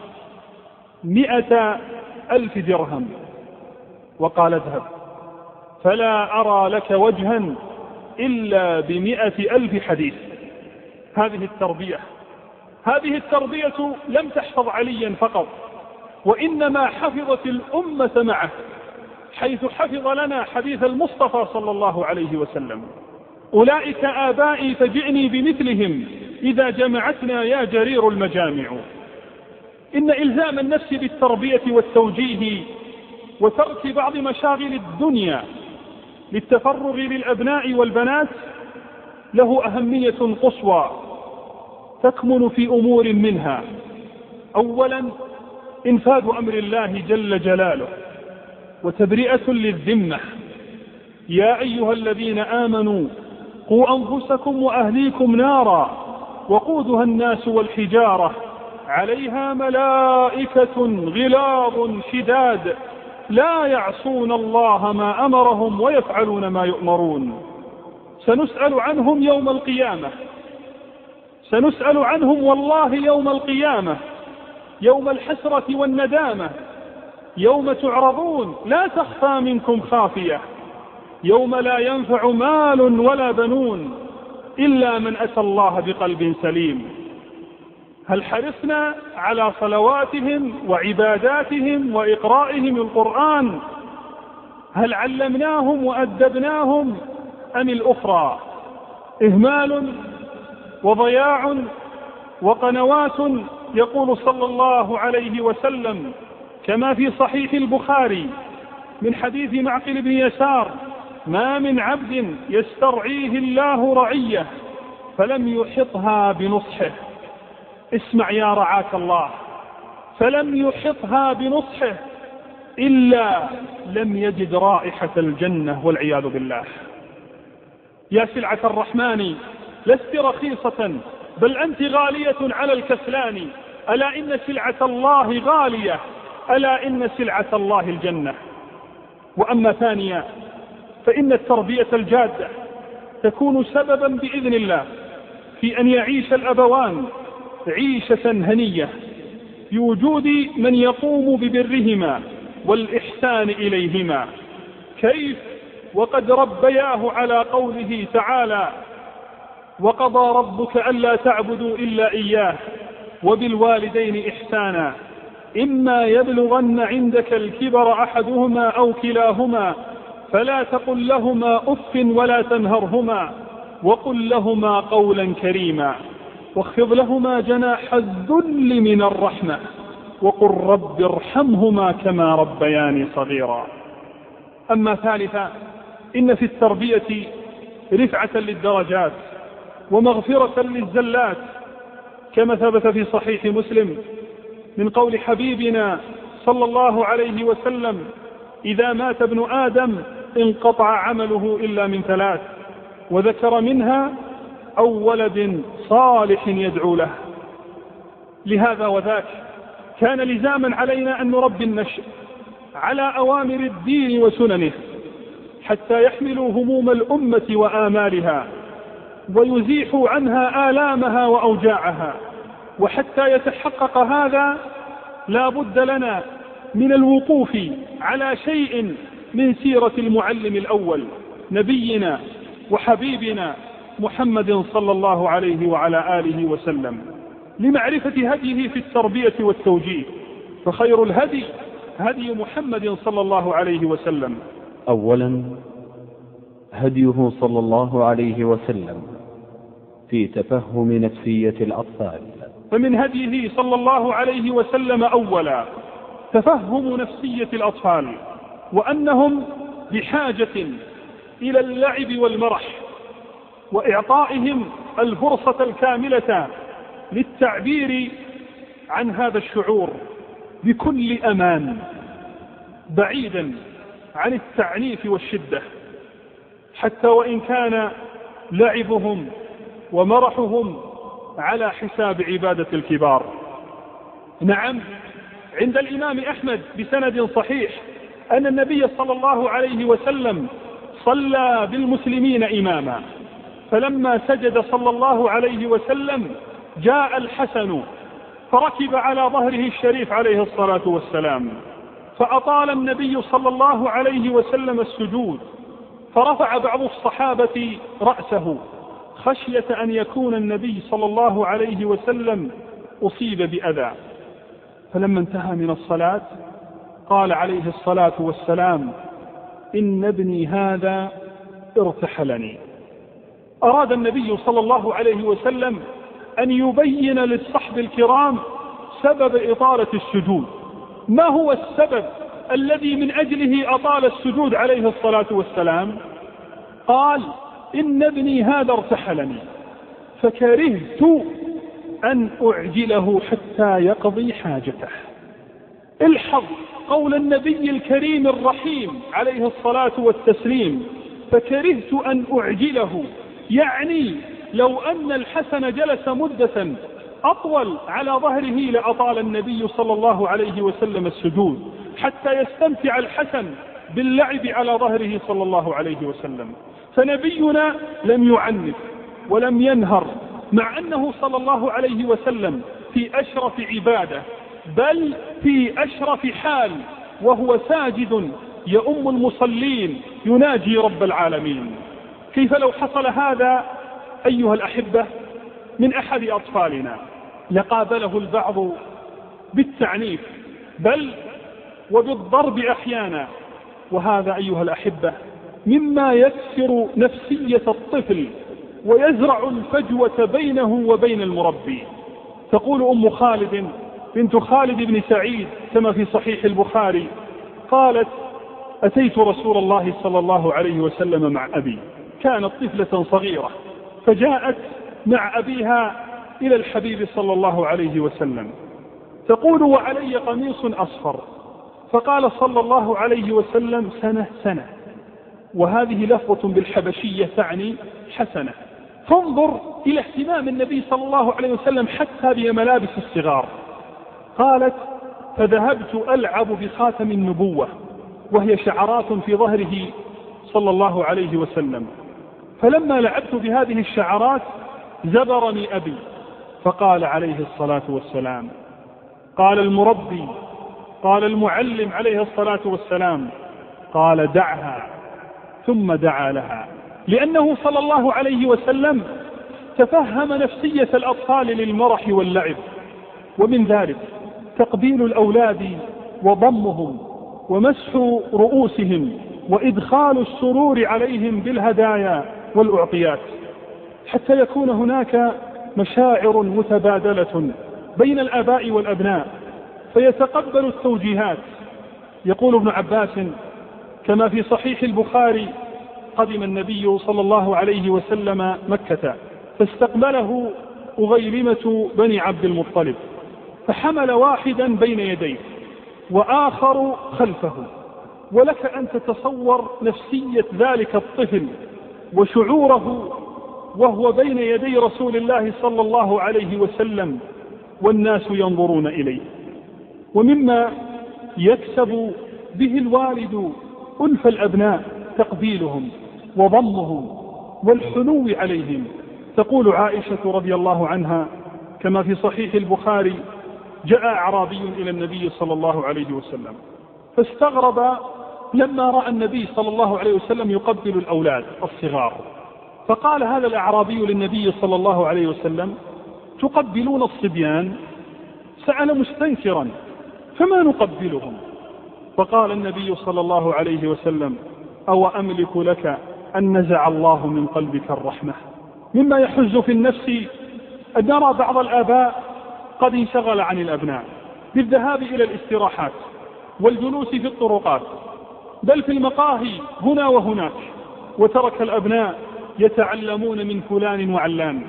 مئة ألف درهم وقال: اذهب فلا أرى لك وجها إلا بمئة ألف حديث. هذه التربية هذه التربية لم تحفظ عليا فقط، وإنما حفظت الأمة معه، حيث حفظ لنا حديث المصطفى صلى الله عليه وسلم: أولئك آبائي فجئني بمثلهم إذا جمعتنا يا جرير المجامع. إن إلزام النفس بالتربية والتوجيه وترك بعض مشاغل الدنيا للتفرغ للأبناء والبنات له أهمية قصوى تكمن في أمور منها: أولا إنفاذ أمر الله جل جلاله وتبرئة للذمة. يا أيها الذين آمنوا قوا أنفسكم وأهليكم نارا وقودها الناس والحجارة عليها ملائكة غلاظ شداد لا يعصون الله ما أمرهم ويفعلون ما يؤمرون. سنسأل عنهم يوم القيامة، سنسأل عنهم والله يوم القيامة، يوم الحسرة والندامة، يوم تعرضون لا تخفى منكم خافية، يوم لا ينفع مال ولا بنون إلا من أتى الله بقلب سليم. هل حرصنا على صلواتهم وعباداتهم وإقرائهم القرآن؟ هل علمناهم وأدبناهم أم الأخرى؟ إهمال وضياع وقنوات. يقول صلى الله عليه وسلم كما في صحيح البخاري من حديث معقل بن يسار: ما من عبد يسترعيه الله رعية فلم يحطها بنصحه، اسمع يا رعاك الله، فلم يحطها بنصحه إلا لم يجد رائحة الجنة والعياذ بالله. يا سلعة الرحمن لست رخيصة بل أنت غالية على الكسلان، ألا إن سلعة الله غالية، ألا إن سلعة الله الجنة. وأما ثانيا فإن التربية الجادة تكون سببا بإذن الله في أن يعيش الأبوان عيشة هنية بوجود من يقوم ببرهما والإحسان إليهما. كيف وقد ربياه على قوله تعالى: وقضى ربك ألا تعبدوا إلا إياه وبالوالدين إحسانا إما يبلغن عندك الكبر أحدهما أو كلاهما فلا تقل لهما أف ولا تنهرهما وقل لهما قولا كريما واخفض لهما جناح الذل من الرحمة وقل رب ارحمهما كما ربياني صغيرا. أما ثالثا، إن في التربية رفعة للدرجات ومغفرة للزلات، كما ثبت في صحيح مسلم من قول حبيبنا صلى الله عليه وسلم: إذا مات ابن آدم انقطع عمله إلا من ثلاث، وذكر منها أو ولد صالح يدعو له. لهذا وذاك كان لزاما علينا أن نربي النشء على أوامر الدين وسننه حتى يحملوا هموم الأمة وآمالها ويزيحوا عنها آلامها وأوجاعها. وحتى يتحقق هذا لا بد لنا من الوقوف على شيء من سيرة المعلم الأول نبينا وحبيبنا محمد صلى الله عليه وعلى آله وسلم لمعرفة هديه في التربية والتوجيه، فخير الهدي هدي محمد صلى الله عليه وسلم. أولا، هديه صلى الله عليه وسلم في تفهم نفسية الأطفال. فمن هديه صلى الله عليه وسلم أولا تفهم نفسية الأطفال، وأنهم بحاجة إلى اللعب والمرح، وإعطائهم الفرصة الكاملة للتعبير عن هذا الشعور بكل أمان، بعيدا عن التعنيف والشدة، حتى وإن كان لعبهم ومرحهم على حساب عبادة الكبار. نعم، عند الإمام أحمد بسند صحيح أن النبي صلى الله عليه وسلم صلى بالمسلمين إماما، فلما سجد صلى الله عليه وسلم جاء الحسن فركب على ظهره الشريف عليه الصلاة والسلام، فأطال النبي صلى الله عليه وسلم السجود، فرفع بعض الصحابة رأسه خشية أن يكون النبي صلى الله عليه وسلم أصيب بأذى. فلما انتهى من الصلاة قال عليه الصلاة والسلام: إن ابني هذا ارتحلني. أراد النبي صلى الله عليه وسلم أن يبين للصحب الكرام سبب إطالة السجود. ما هو السبب الذي من أجله أطال السجود عليه الصلاة والسلام؟ قال: إن ابني هذا ارتحلني فكرهت أن أعجله حتى يقضي حاجته. الحظ قول النبي الكريم الرحيم عليه الصلاة والتسليم: فكرهت أن أعجله، يعني لو أن الحسن جلس مدة أطول على ظهره لأطال النبي صلى الله عليه وسلم السجود حتى يستمتع الحسن باللعب على ظهره صلى الله عليه وسلم. فنبينا لم يعنف ولم ينهر، مع أنه صلى الله عليه وسلم في أشرف عبادة، بل في أشرف حال، وهو ساجد يؤم المصلين يناجي رب العالمين. كيف لو حصل هذا أيها الأحبة من أحد أطفالنا؟ لقابله البعض بالتعنيف بل وبالضرب أحيانا، وهذا أيها الأحبة مما يكسر نفسية الطفل ويزرع الفجوة بينه وبين المربي. تقول أم خالد بنت خالد بن سعيد كما في صحيح البخاري قالت: أتيت رسول الله صلى الله عليه وسلم مع أبي، كانت طفلة صغيرة، فجاءت مع أبيها إلى الحبيب صلى الله عليه وسلم، تقول: وعلي قميص أصفر. فقال صلى الله عليه وسلم: سنة سنة. وهذه لفظة بالحبشية تعني حسنة. فانظر إلى اهتمام النبي صلى الله عليه وسلم حتى بملابس الصغار. قالت: فذهبت ألعب بخاتم النبوة، وهي شعرات في ظهره صلى الله عليه وسلم، فلما لعبت بهذه الشعرات زبرني أبي. فقال عليه الصلاة والسلام، قال المربي، قال المعلم عليه الصلاة والسلام، قال دعها، ثم دعا لها، لأنه صلى الله عليه وسلم تفهم نفسية الأطفال للمرح واللعب، ومن ذلك تقبيل الأولاد وضمهم ومسح رؤوسهم وإدخال السرور عليهم بالهدايا والأعطيات، حتى يكون هناك مشاعر متبادلة بين الآباء والأبناء فيتقبل التوجيهات. يقول ابن عباس كما في صحيح البخاري: قدم النبي صلى الله عليه وسلم مكة فاستقبله أغيلمة بني عبد المطلب، فحمل واحدا بين يديه وآخر خلفه، ولك أن تتصور نفسية ذلك الطفل وشعوره وهو بين يدي رسول الله صلى الله عليه وسلم والناس ينظرون إليه. ومما يكسب به الوالد ألف الأبناء تقبيلهم وضمهم والحنو عليهم. تقول عائشة رضي الله عنها كما في صحيح البخاري: جاء أعرابي إلى النبي صلى الله عليه وسلم فاستغرب لما رأى النبي صلى الله عليه وسلم يقبل الأولاد الصغار، فقال هذا الأعرابي للنبي صلى الله عليه وسلم: تقبلون الصبيان؟ سأل مستنكرا: فما نقبلهم؟ فقال النبي صلى الله عليه وسلم: أو أملك لك أن نزع الله من قلبك الرحمة. مما يحز في النفس أن نرى بعض الآباء قد انشغل عن الأبناء بالذهاب إلى الاستراحات والجلوس في الطرقات بل في المقاهي هنا وهناك، وترك الأبناء يتعلمون من فلان وعلان،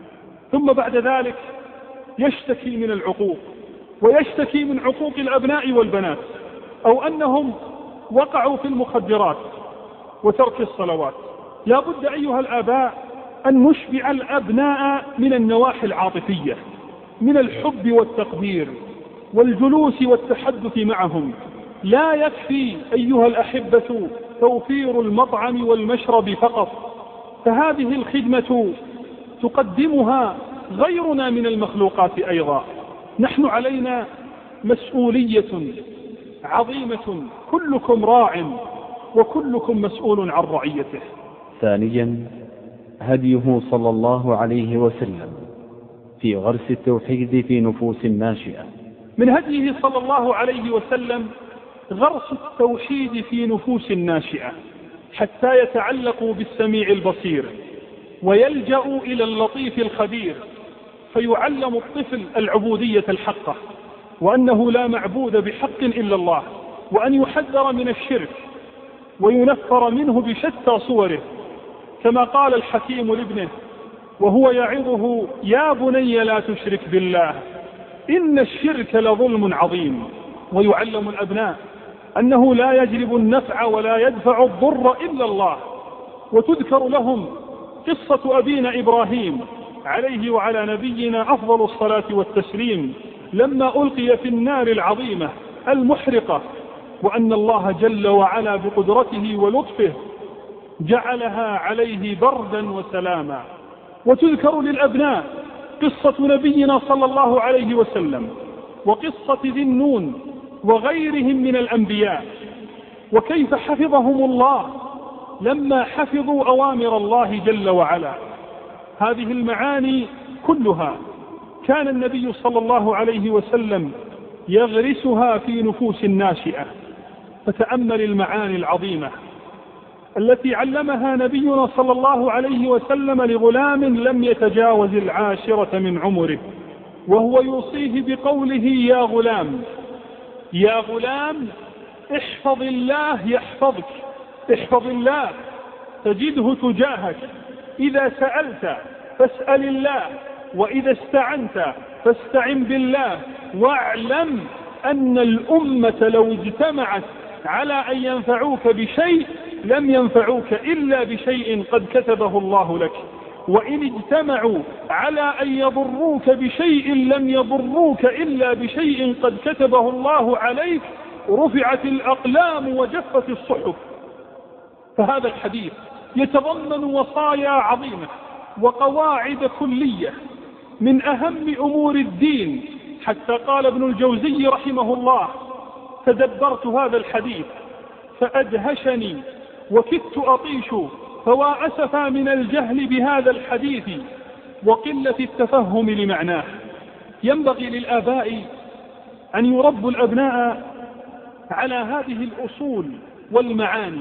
ثم بعد ذلك يشتكي من العقوق ويشتكي من عقوق الأبناء والبنات، أو أنهم وقعوا في المخدرات وترك الصلوات. لا بد أيها الآباء أن نشبع الأبناء من النواحي العاطفية، من الحب والتقدير والجلوس والتحدث معهم. لا يكفي أيها الأحبة توفير المطعم والمشرب فقط، فهذه الخدمة تقدمها غيرنا من المخلوقات أيضا. نحن علينا مسؤولية عظيمة، كلكم راع وكلكم مسؤول عن رعيته. ثانيا، هديه صلى الله عليه وسلم في غرس التوحيد في نفوس الناشئة. من هديه صلى الله عليه وسلم غرس التوحيد في نفوس الناشئة حتى يتعلقوا بالسميع البصير ويلجأوا إلى اللطيف الخبير، فيعلم الطفل العبودية الحقة، وأنه لا معبود بحق إلا الله، وأن يحذر من الشرك وينفر منه بشتى صوره، كما قال الحكيم لابنه وهو يعظه: يا بني لا تشرك بالله إن الشرك لظلم عظيم. ويعلم الأبناء أنه لا يجلب النفع ولا يدفع الضر إلا الله. وتذكر لهم قصة أبينا إبراهيم عليه وعلى نبينا أفضل الصلاة والتسليم لما ألقي في النار العظيمة المحرقة، وأن الله جل وعلا بقدرته ولطفه جعلها عليه بردا وسلاما. وتذكر للأبناء قصة نبينا صلى الله عليه وسلم وقصة ذي النون وغيرهم من الأنبياء، وكيف حفظهم الله لما حفظوا أوامر الله جل وعلا. هذه المعاني كلها كان النبي صلى الله عليه وسلم يغرسها في نفوس الناشئة. فتأمل المعاني العظيمة التي علمها نبينا صلى الله عليه وسلم لغلام لم يتجاوز العاشرة من عمره، وهو يوصيه بقوله: يا غلام يا غلام احفظ الله يحفظك، احفظ الله تجده تجاهك، إذا سألت فاسأل الله، وإذا استعنت فاستعن بالله، واعلم أن الأمة لو اجتمعت على أن ينفعوك بشيء لم ينفعوك إلا بشيء قد كتبه الله لك، وإن اجتمعوا على أن يضروك بشيء لم يضروك إلا بشيء قد كتبه الله عليك، رفعت الأقلام وجفت الصحف. فهذا الحديث يتضمن وصايا عظيمة وقواعد كلية من أهم أمور الدين، حتى قال ابن الجوزي رحمه الله: تدبرت هذا الحديث فأدهشني وكدت أطيش، فوا أسفا من الجهل بهذا الحديث وقلة التفهم لمعناه. ينبغي للآباء أن يربوا الأبناء على هذه الأصول والمعاني،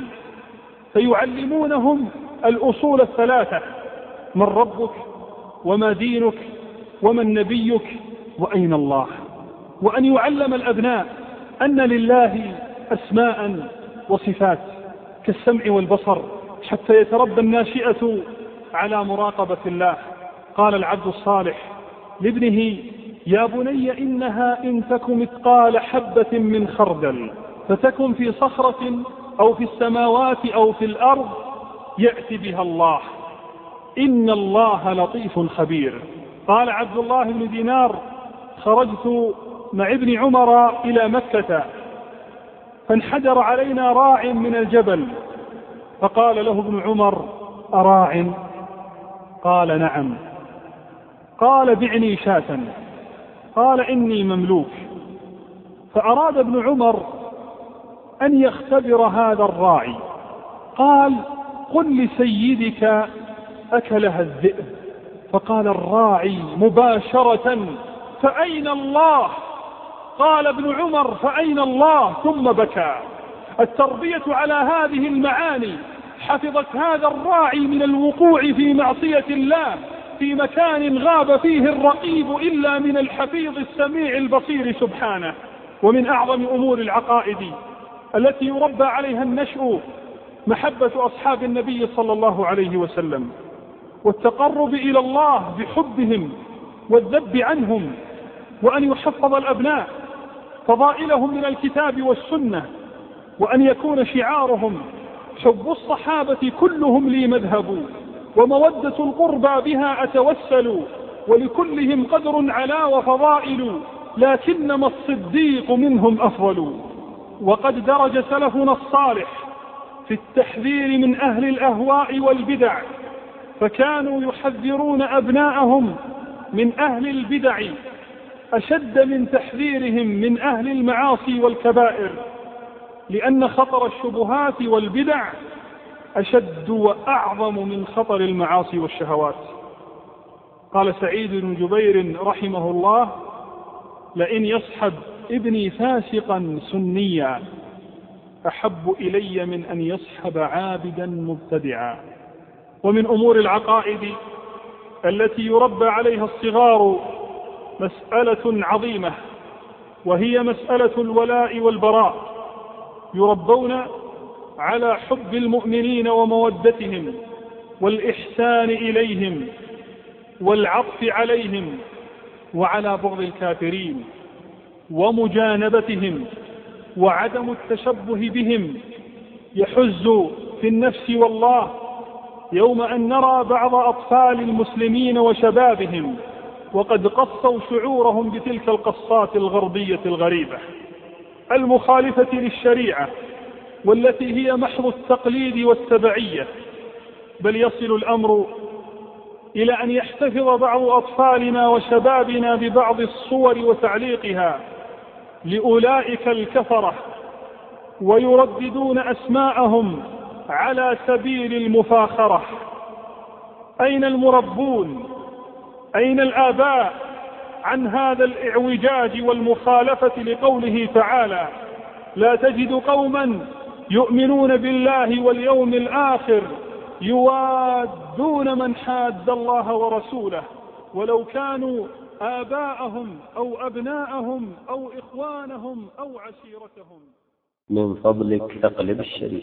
فيعلمونهم الأصول الثلاثة: من ربك، وما دينك، ومن نبيك، وأين الله. وأن يعلم الأبناء أن لله أسماء وصفات كالسمع والبصر، حتى يتربى الناشئة على مراقبة الله. قال العبد الصالح لابنه: يا بني إنها إن تك مثقال حبة من خردل فتكن في صخرة أو في السماوات أو في الأرض يأتي بها الله، إن الله لطيف خبير. قال عبد الله بن دينار: خرجت مع ابن عمر إلى مكة فانحدر علينا راع من الجبل، فقال له ابن عمر: أراع؟ قال: نعم. قال: بعني شاة. قال: إني مملوك. فأراد ابن عمر أن يختبر هذا الراعي، قال: قل لسيدك أكلها الذئب. فقال الراعي مباشرة: فأين الله؟ قال ابن عمر: فأين الله؟ ثم بكى. التربية على هذه المعاني حفظت هذا الراعي من الوقوع في معصية الله في مكان غاب فيه الرقيب إلا من الحفيظ السميع البصير سبحانه. ومن أعظم أمور العقائد التي يربى عليها النشء محبة أصحاب النبي صلى الله عليه وسلم، والتقرب إلى الله بحبهم والذب عنهم، وأن يحفظ الأبناء فضائلهم من الكتاب والسنة، وأن يكون شعارهم: حب الصحابة كلهم لي مذهب، ومودة القربى بها أتوسل، ولكلهم قدر علا وفضائل، لكنما الصديق منهم أفضل. وقد درج سلفنا الصالح في التحذير من أهل الأهواء والبدع، فكانوا يحذرون أبناءهم من أهل البدع أشد من تحذيرهم من أهل المعاصي والكبائر، لأن خطر الشبهات والبدع أشد وأعظم من خطر المعاصي والشهوات. قال سعيد بن جبير رحمه الله: لئن يصحب ابني فاسقا سنيا أحب إلي من أن يصحب عابدا مبتدعا. ومن أمور العقائد التي يربى عليها الصغار مسألة عظيمة، وهي مسألة الولاء والبراء. يربون على حب المؤمنين ومودتهم والإحسان إليهم والعطف عليهم، وعلى بغض الكافرين ومجانبتهم وعدم التشبه بهم. يحز في النفس والله يوم أن نرى بعض أطفال المسلمين وشبابهم وقد قصوا شعورهم بتلك القصات الغربية الغريبة المخالفة للشريعة، والتي هي محض التقليد والتبعية. بل يصل الأمر إلى أن يحتفظ بعض أطفالنا وشبابنا ببعض الصور وتعليقها لأولئك الكفرة، ويرددون أسماءهم على سبيل المفاخرة. أين المربون؟ أين الآباء عن هذا الإعوجاج والمخالفة لقوله تعالى: لا تجد قوما يؤمنون بالله واليوم الآخر يوادون من حاد الله ورسوله ولو كانوا آباءهم أو أبناءهم أو إخوانهم أو عشيرتهم. من فضلك اقلب الشريف.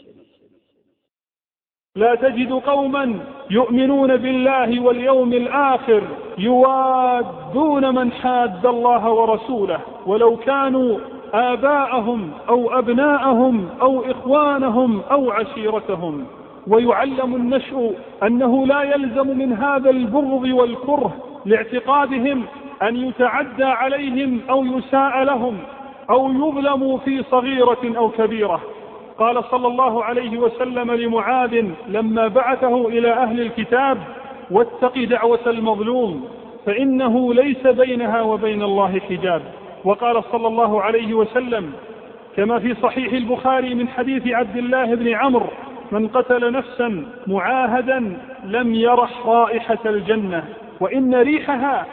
لا تجد قوما يؤمنون بالله واليوم الآخر يوادون من حاد الله ورسوله ولو كانوا آباءهم أو أبناءهم أو إخوانهم أو عشيرتهم. ويعلم النشء أنه لا يلزم من هذا البغض والكره لاعتقادهم أن يتعدى عليهم أو يساء لهم أو يظلموا في صغيرة أو كبيرة. قال صلى الله عليه وسلم لمعاذ لما بعثه إلى أهل الكتاب: واتق دعوة المظلوم فإنه ليس بينها وبين الله حجاب. وقال صلى الله عليه وسلم كما في صحيح البخاري من حديث عبد الله بن عمرو: من قتل نفسا معاهدا لم يرح رائحة الجنة وإن ريحها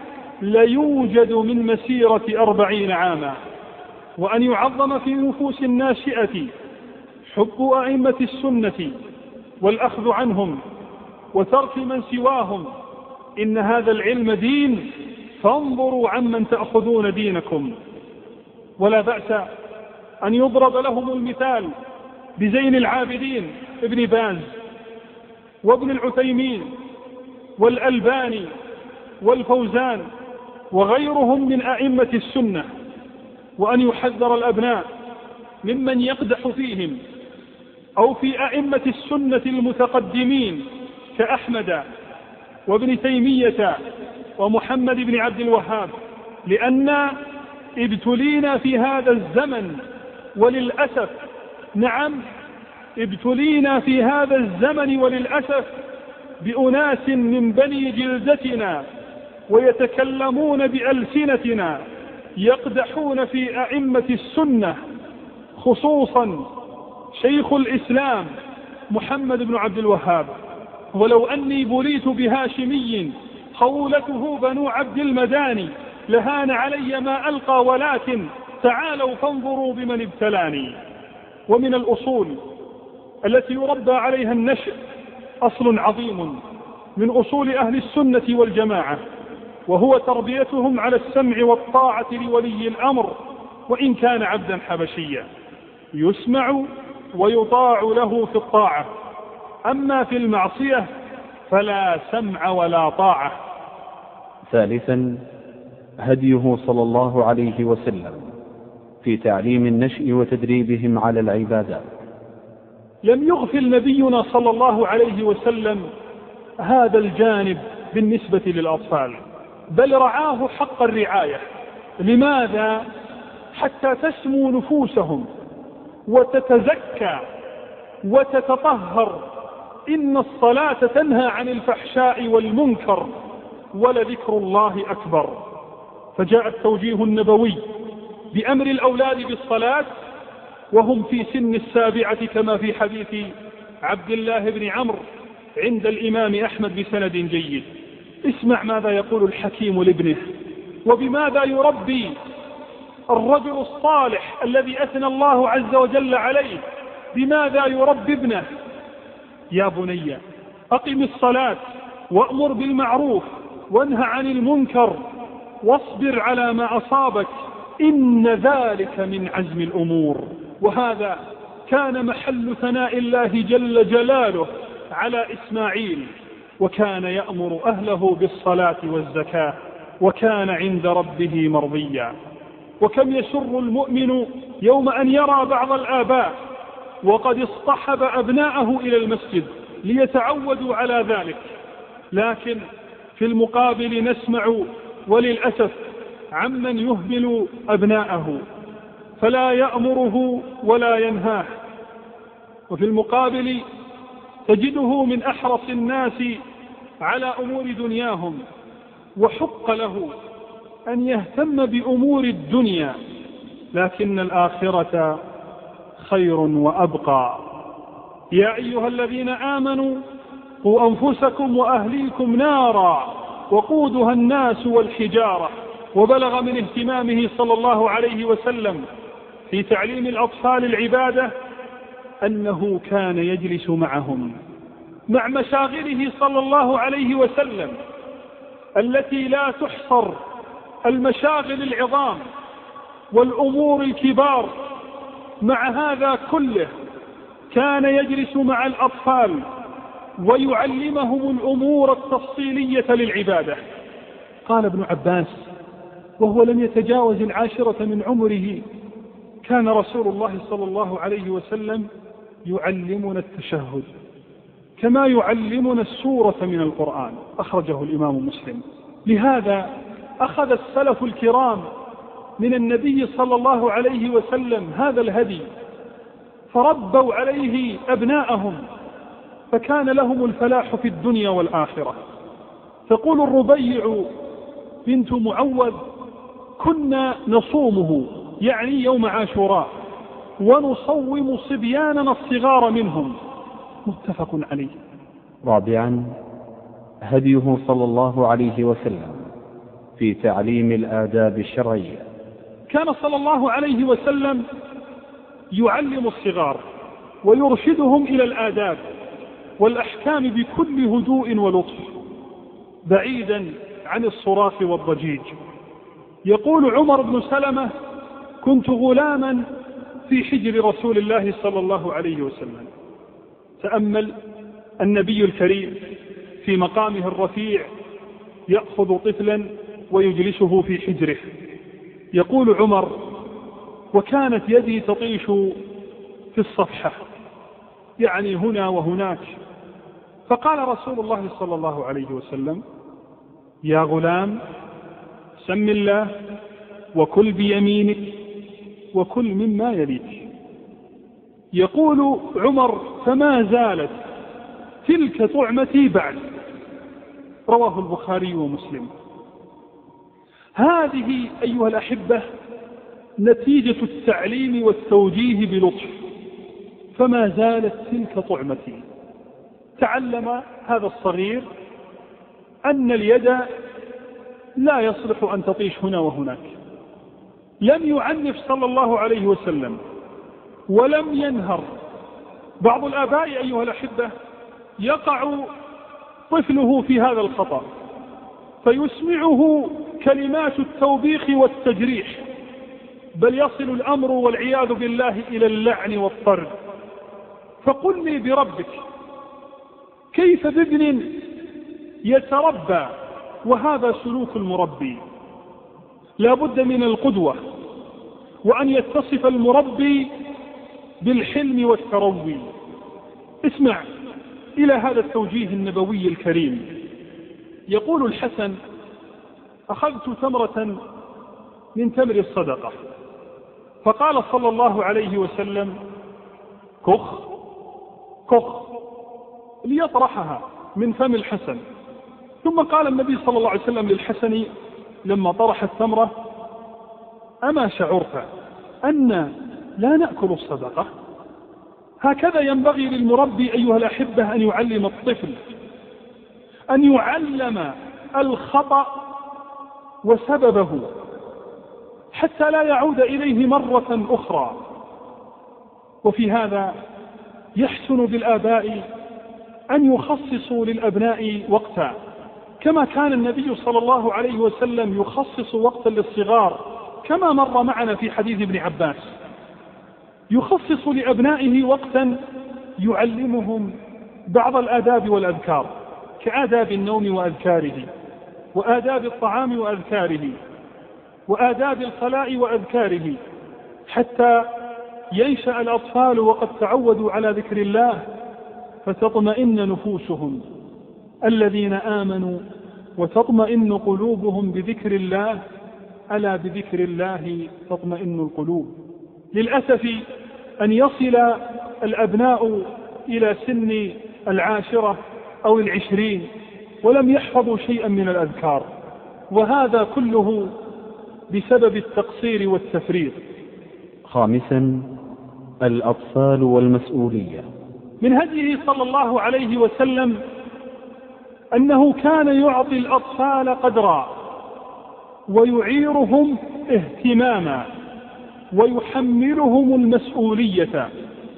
ليوجد من مسيرة أربعين عاما. وأن يعظم في نفوس الناشئة حب أئمة السنة والأخذ عنهم وترك من سواهم، إن هذا العلم دين، فانظروا عمن تأخذون دينكم. ولا بأس أن يضرب لهم المثال بزين العابدين ابن باز وابن العثيمين والألباني والفوزان وغيرهم من أئمة السنة، وأن يحذر الأبناء ممن يقدح فيهم أو في أئمة السنة المتقدمين كأحمد وابن تيمية ومحمد بن عبد الوهاب، لأن ابتلينا في هذا الزمن وللأسف، نعم ابتلينا في هذا الزمن وللأسف بأناس من بني جلدتنا ويتكلمون بألسنتنا يقدحون في أئمة السنة، خصوصا شيخ الإسلام محمد بن عبد الوهاب. ولو أني بليت بهاشمي خولته بنو عبد المداني لهان علي ما ألقى، ولكن تعالوا فانظروا بمن ابتلاني. ومن الأصول التي يربى عليها النشء أصل عظيم من أصول أهل السنة والجماعة، وهو تربيتهم على السمع والطاعة لولي الأمر وإن كان عبدا حبشيا، يسمع ويطاع له في الطاعة، أما في المعصية فلا سمع ولا طاعة. ثالثا هديه صلى الله عليه وسلم في تعليم النشء وتدريبهم على العبادات. لم يغفل نبينا صلى الله عليه وسلم هذا الجانب بالنسبة للأطفال، بل رعاه حق الرعاية. لماذا؟ حتى تسمو نفوسهم وتتزكى وتتطهر. إن الصلاة تنهى عن الفحشاء والمنكر ولذكر الله أكبر. فجاء التوجيه النبوي بأمر الأولاد بالصلاة وهم في سن السابعة، كما في حديث عبد الله بن عمرو عند الإمام أحمد بسند جيد. اسمع ماذا يقول الحكيم لابنه، وبماذا يربي الرجل الصالح الذي أثنى الله عز وجل عليه، بماذا يربي ابنه: يا بني أقم الصلاة وأمر بالمعروف وانهى عن المنكر واصبر على ما أصابك إن ذلك من عزم الأمور. وهذا كان محل ثناء الله جل جلاله على إسماعيل، وكان يأمر أهله بالصلاة والزكاة وكان عند ربه مرضيا. وكم يسر المؤمن يوم أن يرى بعض الآباء وقد اصطحب أبناءه إلى المسجد ليتعودوا على ذلك، لكن في المقابل نسمع وللأسف عمن يهمل أبناءه فلا يأمره ولا ينهاه، وفي المقابل تجده من أحرص الناس على أمور دنياهم، وحق له أن يهتم بأمور الدنيا، لكن الآخرة خير وأبقى. يا أيها الذين آمنوا قوا أنفسكم وأهليكم نارا وقودها الناس والحجارة. وبلغ من اهتمامه صلى الله عليه وسلم في تعليم الأطفال العبادة أنه كان يجلس معهم مع مشاغله صلى الله عليه وسلم التي لا تحصر، المشاغل العظام والأمور الكبار. مع هذا كله كان يجلس مع الأطفال ويعلمهم الأمور التفصيلية للعبادة. قال ابن عباس وهو لم يتجاوز العاشرة من عمره: كان رسول الله صلى الله عليه وسلم يعلمنا التشهد كما يعلمنا السورة من القرآن. أخرجه الإمام مسلم. لهذا أخذ السلف الكرام من النبي صلى الله عليه وسلم هذا الهدي فربوا عليه أبناءهم، فكان لهم الفلاح في الدنيا والآخرة. تقول الربيع بنت معوذ: كنا نصومه، يعني يوم عاشوراء، ونصوم صبياننا الصغار منهم. متفق عليه. رابعا، هديه صلى الله عليه وسلم في تعليم الآداب الشرعية. كان صلى الله عليه وسلم يعلم الصغار ويرشدهم إلى الآداب والأحكام بكل هدوء ولطف، بعيدا عن الصراخ والضجيج. يقول عمر بن سلمة: كنت غلاما في حجر رسول الله صلى الله عليه وسلم. تأمل النبي الكريم في مقامه الرفيع يأخذ طفلا ويجلسه في حجره. يقول عمر: وكانت يدي تطيش في الصفحة، يعني هنا وهناك. فقال رسول الله صلى الله عليه وسلم: يا غلام، سم الله وكل بيمينك وكل مما يليك. يقول عمر: فما زالت تلك طعمتي بعد. رواه البخاري ومسلم. هذه أيها الأحبة نتيجة التعليم والتوجيه بلطف. فما زالت تلك طعمتي. تعلم هذا الصغير أن اليد لا يصلح أن تطيش هنا وهناك. لم يعنف صلى الله عليه وسلم ولم ينهر. بعض الآباء أيها الأحبة يقع طفله في هذا الخطأ، فيسمعه كلمات التوبيخ والتجريح، بل يصل الأمر والعياذ بالله إلى اللعن والطرد. فقل لي بربك، كيف بابن يتربى وهذا سلوك المربي؟ لا بد من القدوة، وأن يتصف المربي بالحلم والتروي. اسمع إلى هذا التوجيه النبوي الكريم. يقول الحسن: أخذت تمرة من تمر الصدقة، فقال صلى الله عليه وسلم: كخ كخ، ليطرحها من فم الحسن. ثم قال النبي صلى الله عليه وسلم للحسن لما طرح التمرة: أما شعرت أن لا نأكل الصدقة؟ هكذا ينبغي للمربي أيها الأحبة أن يعلم الطفل، أن يعلم الخطأ وسببه حتى لا يعود إليه مرة أخرى. وفي هذا يحسن بالآباء أن يخصصوا للأبناء وقتا، كما كان النبي صلى الله عليه وسلم يخصص وقتا للصغار، كما مر معنا في حديث ابن عباس. يخصص لأبنائه وقتا يعلمهم بعض الآداب والأذكار، كآداب النوم وأذكاره، وآداب الطعام وأذكاره، وآداب الخلاء وأذكاره، حتى ينشأ الأطفال وقد تعودوا على ذكر الله فتطمئن نفوسهم. الذين آمنوا وتطمئن قلوبهم بذكر الله، ألا بذكر الله تطمئن القلوب. للأسف أن يصل الأبناء إلى سن العاشرة أو العشرين ولم يحفظوا شيئا من الأذكار، وهذا كله بسبب التقصير والتفريط. خامسا، الأطفال والمسؤولية. من هديه صلى الله عليه وسلم أنه كان يعطي الأطفال قدرا ويعيرهم اهتماما ويحملهم المسؤولية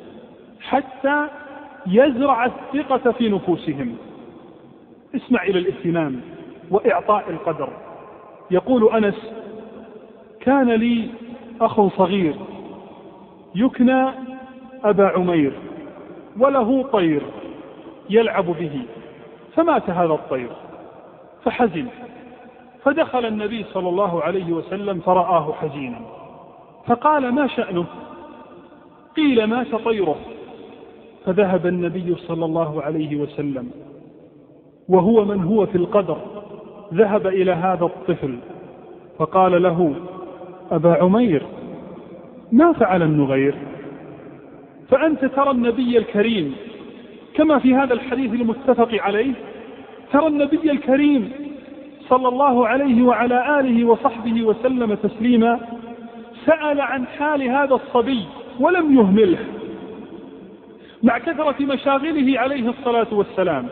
حتى يزرع الثقة في نفوسهم. اسمع إلى الاهتمام وإعطاء القدر. يقول أنس: كان لي أخ صغير يكنى أبا عمير، وله طير يلعب به، فمات هذا الطير فحزن، فدخل النبي صلى الله عليه وسلم فرآه حزينا، فقال: ما شأنه؟ قيل: مات طيره. فذهب النبي صلى الله عليه وسلم وهو من هو في القدر، ذهب إلى هذا الطفل فقال له: أبا عمير، ما فعل النغير؟ فأنت ترى النبي الكريم كما في هذا الحديث المتفق عليه ترى النبي الكريم صلى الله عليه وعلى آله وصحبه وسلم تسليما سأل عن حال هذا الصبي ولم يهمله مع كثرة مشاغله عليه الصلاة والسلام.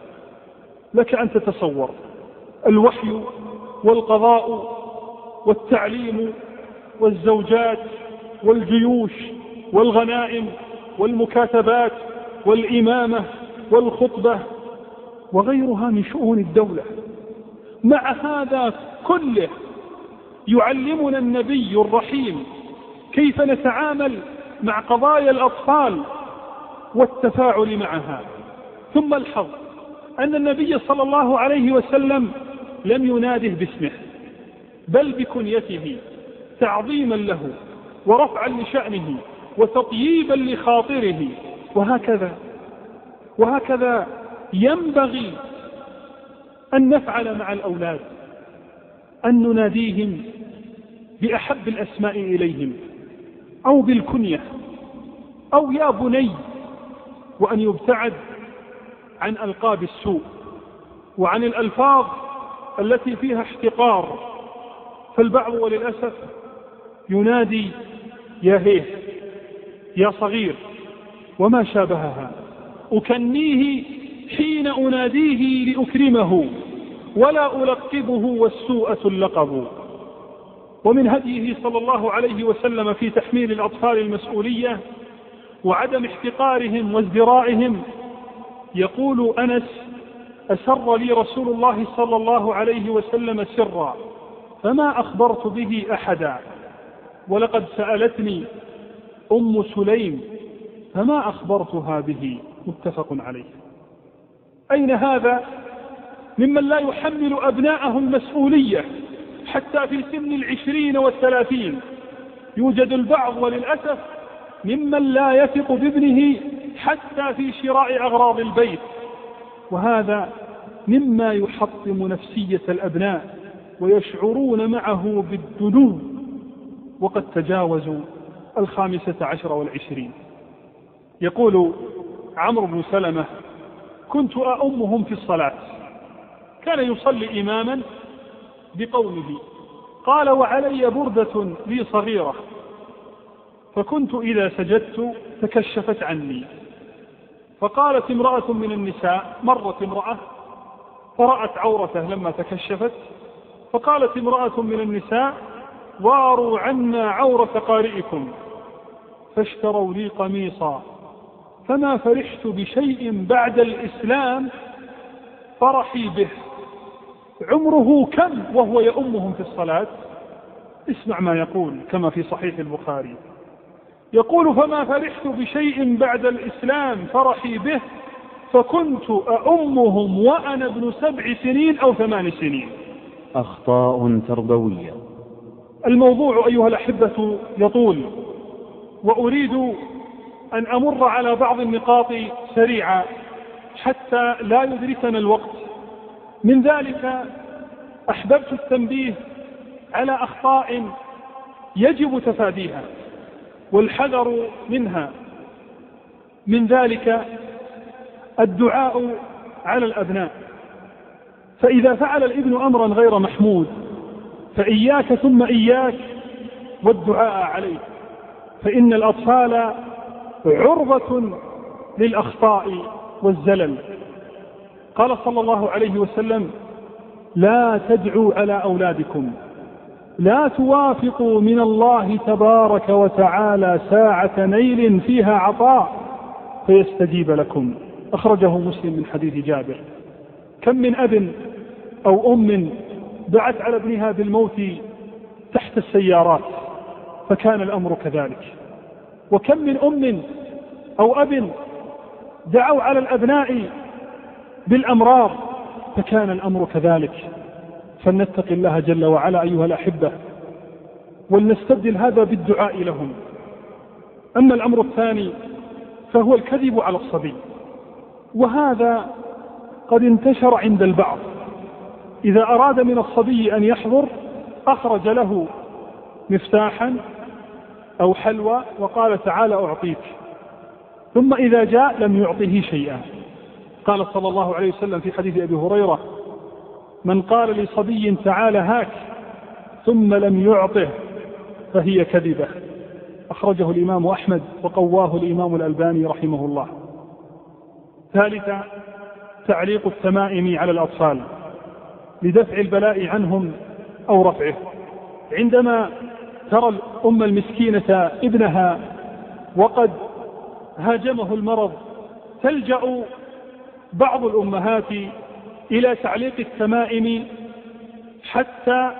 لك أن تتصور الوحي والقضاء والتعليم والزوجات والجيوش والغنائم والمكاتبات والإمامة والخطبة وغيرها من شؤون الدولة. مع هذا كله يعلمنا النبي الرحيم كيف نتعامل مع قضايا الأطفال والتفاعل معها. ثم الحظ أن النبي صلى الله عليه وسلم لم يناده باسمه بل بكنيته تعظيما له ورفعا لشأنه وتطييبا لخاطره. وهكذا وهكذا ينبغي أن نفعل مع الأولاد، أن نناديهم بأحب الأسماء إليهم أو بالكنية أو يا بني، وأن يبتعد عن ألقاب السوء وعن الألفاظ التي فيها احتقار. فالبعض وللأسف ينادي يا هيه يا صغير وما شابهها، أكنيه حين أناديه لأكرمه ولا ألقبه والسوءة اللقب. ومن هديه صلى الله عليه وسلم في تحميل الأطفال المسؤولية وعدم احتقارهم وازدرائهم يقول أنس: أسر لي رسول الله صلى الله عليه وسلم سرا فما أخبرت به أحدا، ولقد سألتني أم سليم فما أخبرتها به. متفق عليه. أين هذا ممن لا يحمل أبناءه المسؤولية حتى في سن العشرين والثلاثين؟ يوجد البعض وللأسف ممن لا يثق بابنه حتى في شراء أغراض البيت، وهذا مما يحطم نفسية الأبناء ويشعرون معه بالدنو وقد تجاوزوا الخامسة عشر والعشرين. يقول عمرو بن سلمة: كنت أؤمهم في الصلاة، كان يصلي إماما بقوله، قال: وعلي بردة لي صغيرة، فكنت إذا سجدت تكشفت عني، فقالت امرأة من النساء، مرت امرأة فرأت عورته لما تكشفت، فقالت امرأة من النساء: واروا عنا عورة قارئكم، فاشتروا لي قميصا، فما فرحت بشيء بعد الإسلام فرحي به. عمره كم وهو يؤمهم في الصلاة؟ اسمع ما يقول كما في صحيح البخاري، يقول: فما فرحت بشيء بعد الإسلام فرحي به، فكنت أؤمهم وأنا ابن سبع سنين أو ثمان سنين. أخطاء تربوية. الموضوع أيها الأحبة يطول، وأريد أن أمر على بعض النقاط سريعة حتى لا يدركنا الوقت. من ذلك أحببت التنبيه على أخطاء يجب تفاديها والحذر منها. من ذلك الدعاء على الأبناء، فإذا فعل الابن أمرا غير محمود فإياك ثم إياك والدعاء عليه، فإن الأطفال عرضة للأخطاء والزلل. قال صلى الله عليه وسلم: لا تدعوا على أولادكم، لا توافقوا من الله تبارك وتعالى ساعة نيل فيها عطاء فيستجيب لكم. أخرجه مسلم من حديث جابر. كم من أب أو أم دعت على ابنها بالموت تحت السيارات فكان الأمر كذلك، وكم من أم أو أب دعوا على الأبناء بالأمراض فكان الأمر كذلك. فلنتق الله جل وعلا أيها الأحبة، ولنستبدل هذا بالدعاء لهم. أما الأمر الثاني فهو الكذب على الصبي، وهذا قد انتشر عند البعض. إذا أراد من الصبي أن يحضر أخرج له مفتاحا أو حلوى وقال: تعال أعطيك، ثم إذا جاء لم يعطيه شيئا. قال صلى الله عليه وسلم في حديث أبي هريرة: من قال لصبي تعال هاك ثم لم يعطه فهي كذبة. أخرجه الإمام أحمد وقواه الإمام الألباني رحمه الله. ثالثا، تعليق التمائم على الأطفال لدفع البلاء عنهم أو رفعه. عندما ترى الأم المسكينة ابنها وقد هاجمه المرض تلجأ بعض الأمهات إلى تعليق التمائم حتى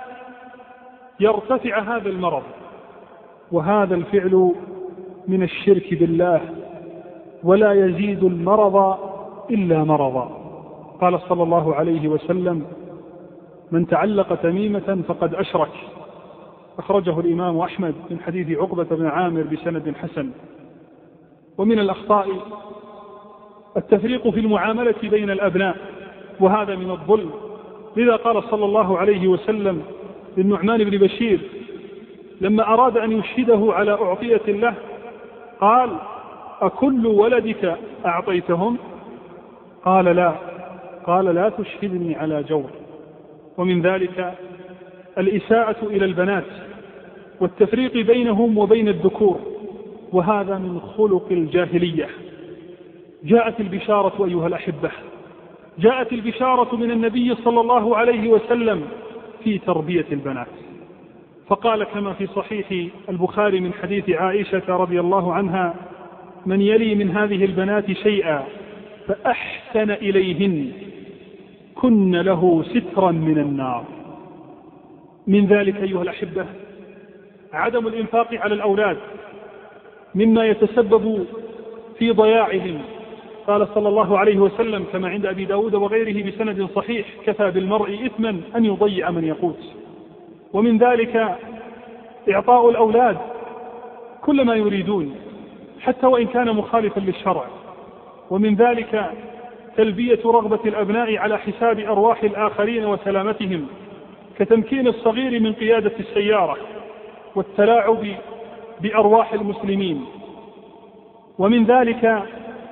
يرتفع هذا المرض، وهذا الفعل من الشرك بالله ولا يزيد المرض إلا مرضا. قال صلى الله عليه وسلم: من تعلق تميمة فقد أشرك. أخرجه الإمام أحمد من حديث عقبة بن عامر بسند حسن. ومن الأخطاء التفريق في المعاملة بين الأبناء، وهذا من الظلم. لذا قال صلى الله عليه وسلم للنعمان بن بشير لما أراد أن يشهده على أعطية له قال: أكل ولدك أعطيتهم؟ قال: لا. قال: لا تشهدني على جور. ومن ذلك الإساءة إلى البنات والتفريق بينهم وبين الذكور، وهذا من خلق الجاهلية. جاءت البشارة أيها الأحبة، جاءت البشارة من النبي صلى الله عليه وسلم في تربية البنات، فقال كما في صحيح البخاري من حديث عائشة رضي الله عنها: من يلي من هذه البنات شيئا فأحسن إليهن كن له سترا من النار. من ذلك أيها الأحبة عدم الإنفاق على الأولاد مما يتسبب في ضياعهم. قال صلى الله عليه وسلم كما عند أبي داود وغيره بسند صحيح: كفى بالمرء إثما أن يضيع من يقوت. ومن ذلك إعطاء الأولاد كل ما يريدون حتى وإن كان مخالفا للشرع. ومن ذلك تلبية رغبة الأبناء على حساب أرواح الآخرين وسلامتهم، كتمكين الصغير من قيادة السيارة والتلاعب بأرواح المسلمين. ومن ذلك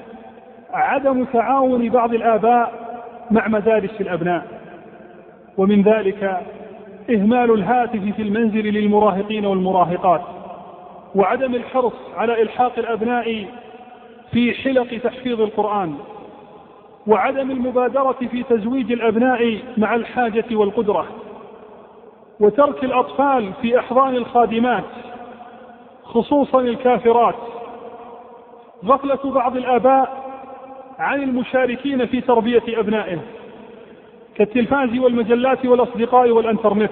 عدم تعاون بعض الآباء مع مدارس الأبناء. ومن ذلك إهمال الهاتف في المنزل للمراهقين والمراهقات، وعدم الحرص على إلحاق الأبناء في حلق تحفيظ القرآن، وعدم المبادرة في تزويج الأبناء مع الحاجة والقدرة، وترك الأطفال في أحضان الخادمات خصوصا الكافرات، غفلة بعض الآباء عن المشاركين في تربية أبنائه كالتلفاز والمجلات والأصدقاء والإنترنت.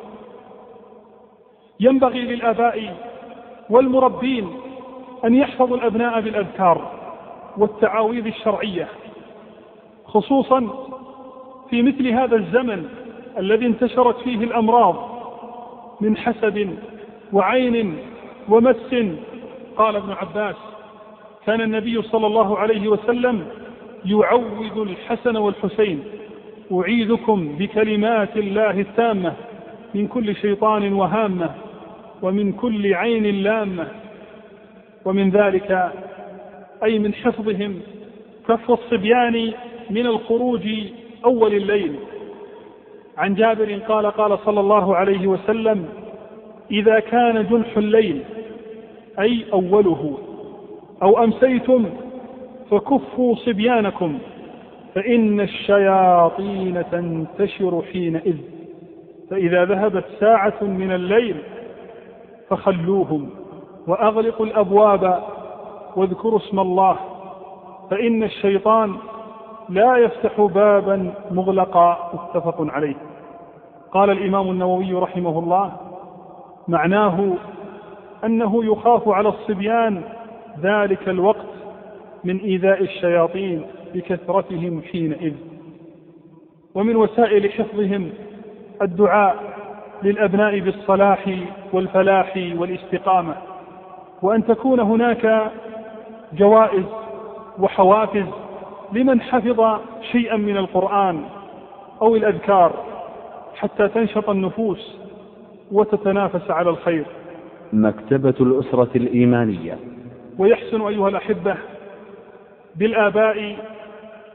ينبغي للآباء والمربين أن يحفظوا الأبناء بالأذكار والتعاويذ الشرعية، خصوصا في مثل هذا الزمن الذي انتشرت فيه الأمراض من حسد وعين ومس. قال ابن عباس: كان النبي صلى الله عليه وسلم يعوذ الحسن والحسين: أعيذكم بكلمات الله التامة من كل شيطان وهامة ومن كل عين لامة. ومن ذلك أي من حفظهم كف الصبيان من الخروج أول الليل. عن جابر قال: قال صلى الله عليه وسلم: إذا كان جنح الليل أي أوله أو أمسيتم فكفوا صبيانكم فإن الشياطين تنتشر حينئذ، فإذا ذهبت ساعة من الليل فخلوهم وأغلقوا الأبواب واذكروا اسم الله، فإن الشيطان لا يفتح بابا مغلقا. متفق عليه. قال الإمام النووي رحمه الله: معناه أنه يخاف على الصبيان ذلك الوقت من إيذاء الشياطين بكثرتهم حينئذ. ومن وسائل حفظهم الدعاء للأبناء بالصلاح والفلاح والاستقامة، وأن تكون هناك جوائز وحوافز لمن حفظ شيئا من القرآن أو الأذكار حتى تنشط النفوس وتتنافس على الخير. مكتبة الأسرة الإيمانية. ويحسن أيها الأحبة بالآباء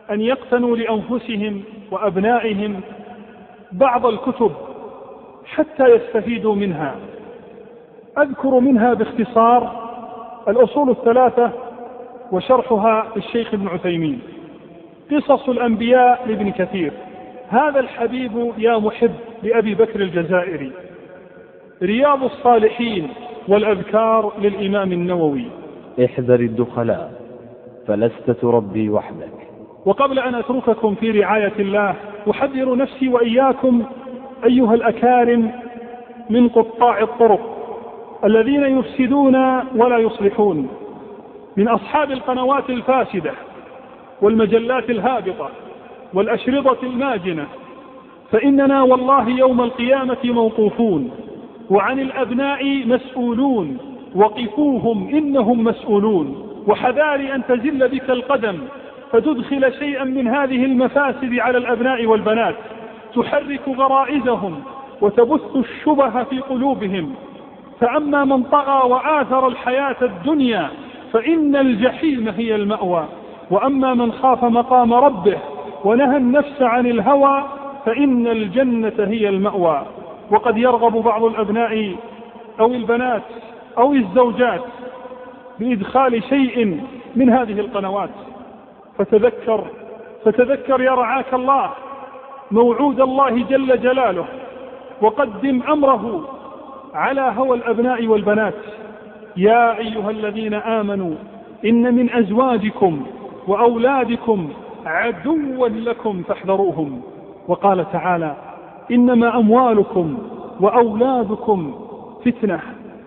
أن يقتنوا لأنفسهم وأبنائهم بعض الكتب حتى يستفيدوا منها. أذكر منها باختصار الأصول الثلاثة وشرحها للشيخ ابن عثيمين، قصص الأنبياء لابن كثير، هذا الحبيب يا محب لأبي بكر الجزائري، رياض الصالحين والأذكار للإمام النووي. احذر الدخلاء فلست تربي وحدك. وقبل أن أترككم في رعاية الله أحذر نفسي وإياكم أيها الأكارم من قطاع الطرق الذين يفسدون ولا يصلحون، من أصحاب القنوات الفاسدة والمجلات الهابطة والأشرطة الماجنة، فإننا والله يوم القيامة موقوفون، وعن الأبناء مسؤولون، وقفوهم إنهم مسؤولون، وحذاري أن تزل بك القدم فتدخل شيئا من هذه المفاسد على الأبناء والبنات تحرك غرائزهم وتبث الشبه في قلوبهم. فأما من طغى وآثر الحياة الدنيا فإن الجحيم هي المأوى، وأما من خاف مقام ربه ونهى النفس عن الهوى فإن الجنة هي المأوى. وقد يرغب بعض الأبناء أو البنات أو الزوجات بإدخال شيء من هذه القنوات، فتذكر فتذكر يا رعاك الله موعود الله جل جلاله، وقدم أمره على هوى الأبناء والبنات. يا أيها الذين آمنوا إن من أزواجكم وأولادكم عدوا لكم فاحذروهم. وقال تعالى إنما أموالكم وأولادكم فتنة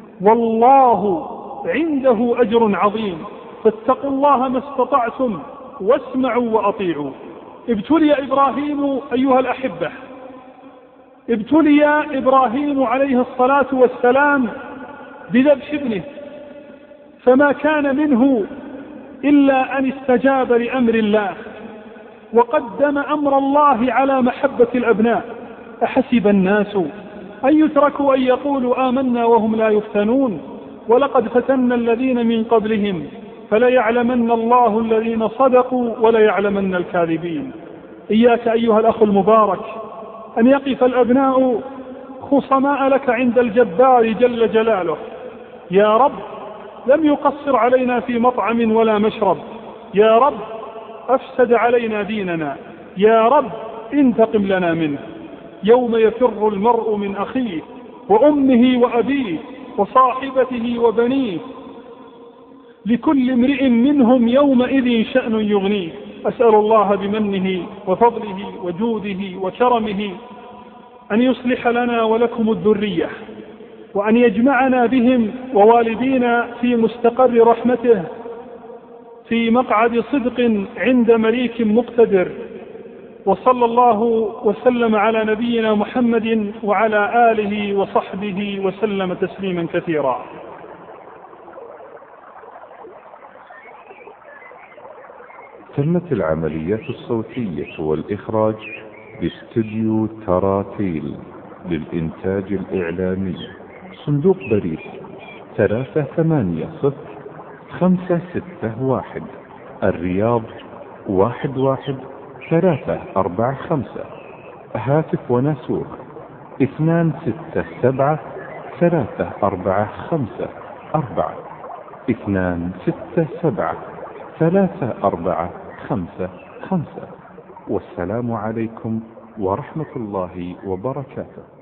والله عنده أجر عظيم فاتقوا الله ما استطعتم واسمعوا وأطيعوا. ابتلي إبراهيم أيها الأحبة، ابتلي إبراهيم عليه الصلاة والسلام بذبح ابنه، فما كان منه إلا أن استجاب لأمر الله وقدم أمر الله على محبة الأبناء. أحسب الناس أن يتركوا أن يقولوا آمنا وهم لا يفتنون ولقد فتنا الذين من قبلهم فليعلمن الله الذين صدقوا وليعلمن الكاذبين. إياك أيها الأخ المبارك أن يقف الأبناء خصماء لك عند الجبار جل جلاله. يا رب لم يقصر علينا في مطعم ولا مشرب، يا رب أفسد علينا ديننا، يا رب انتقم لنا منه. يوم يفر المرء من أخيه وأمه وأبيه وصاحبته وبنيه لكل امرئ منهم يومئذ شأن يغنيه. أسأل الله بمنه وفضله وجوده وكرمه أن يصلح لنا ولكم الذرية، وأن يجمعنا بهم ووالدينا في مستقر رحمته في مقعد صدق عند مليك مقتدر. وصلى الله وسلم على نبينا محمد وعلى آله وصحبه وسلم تسليما كثيرا. تمت العمليات الصوتية والإخراج باستديو تراتيل للإنتاج الإعلامي، صندوق بريد ثلاثة ثمانية صفر خمسة ستة واحد، الرياض واحد واحد ثلاثة أربعة خمسة، هاتف وناسور اثنان ستة سبعة ثلاثة أربعة خمسة أربعة، اثنان ستة سبعة ثلاثة أربعة خمسة خمسة. والسلام عليكم ورحمة الله وبركاته.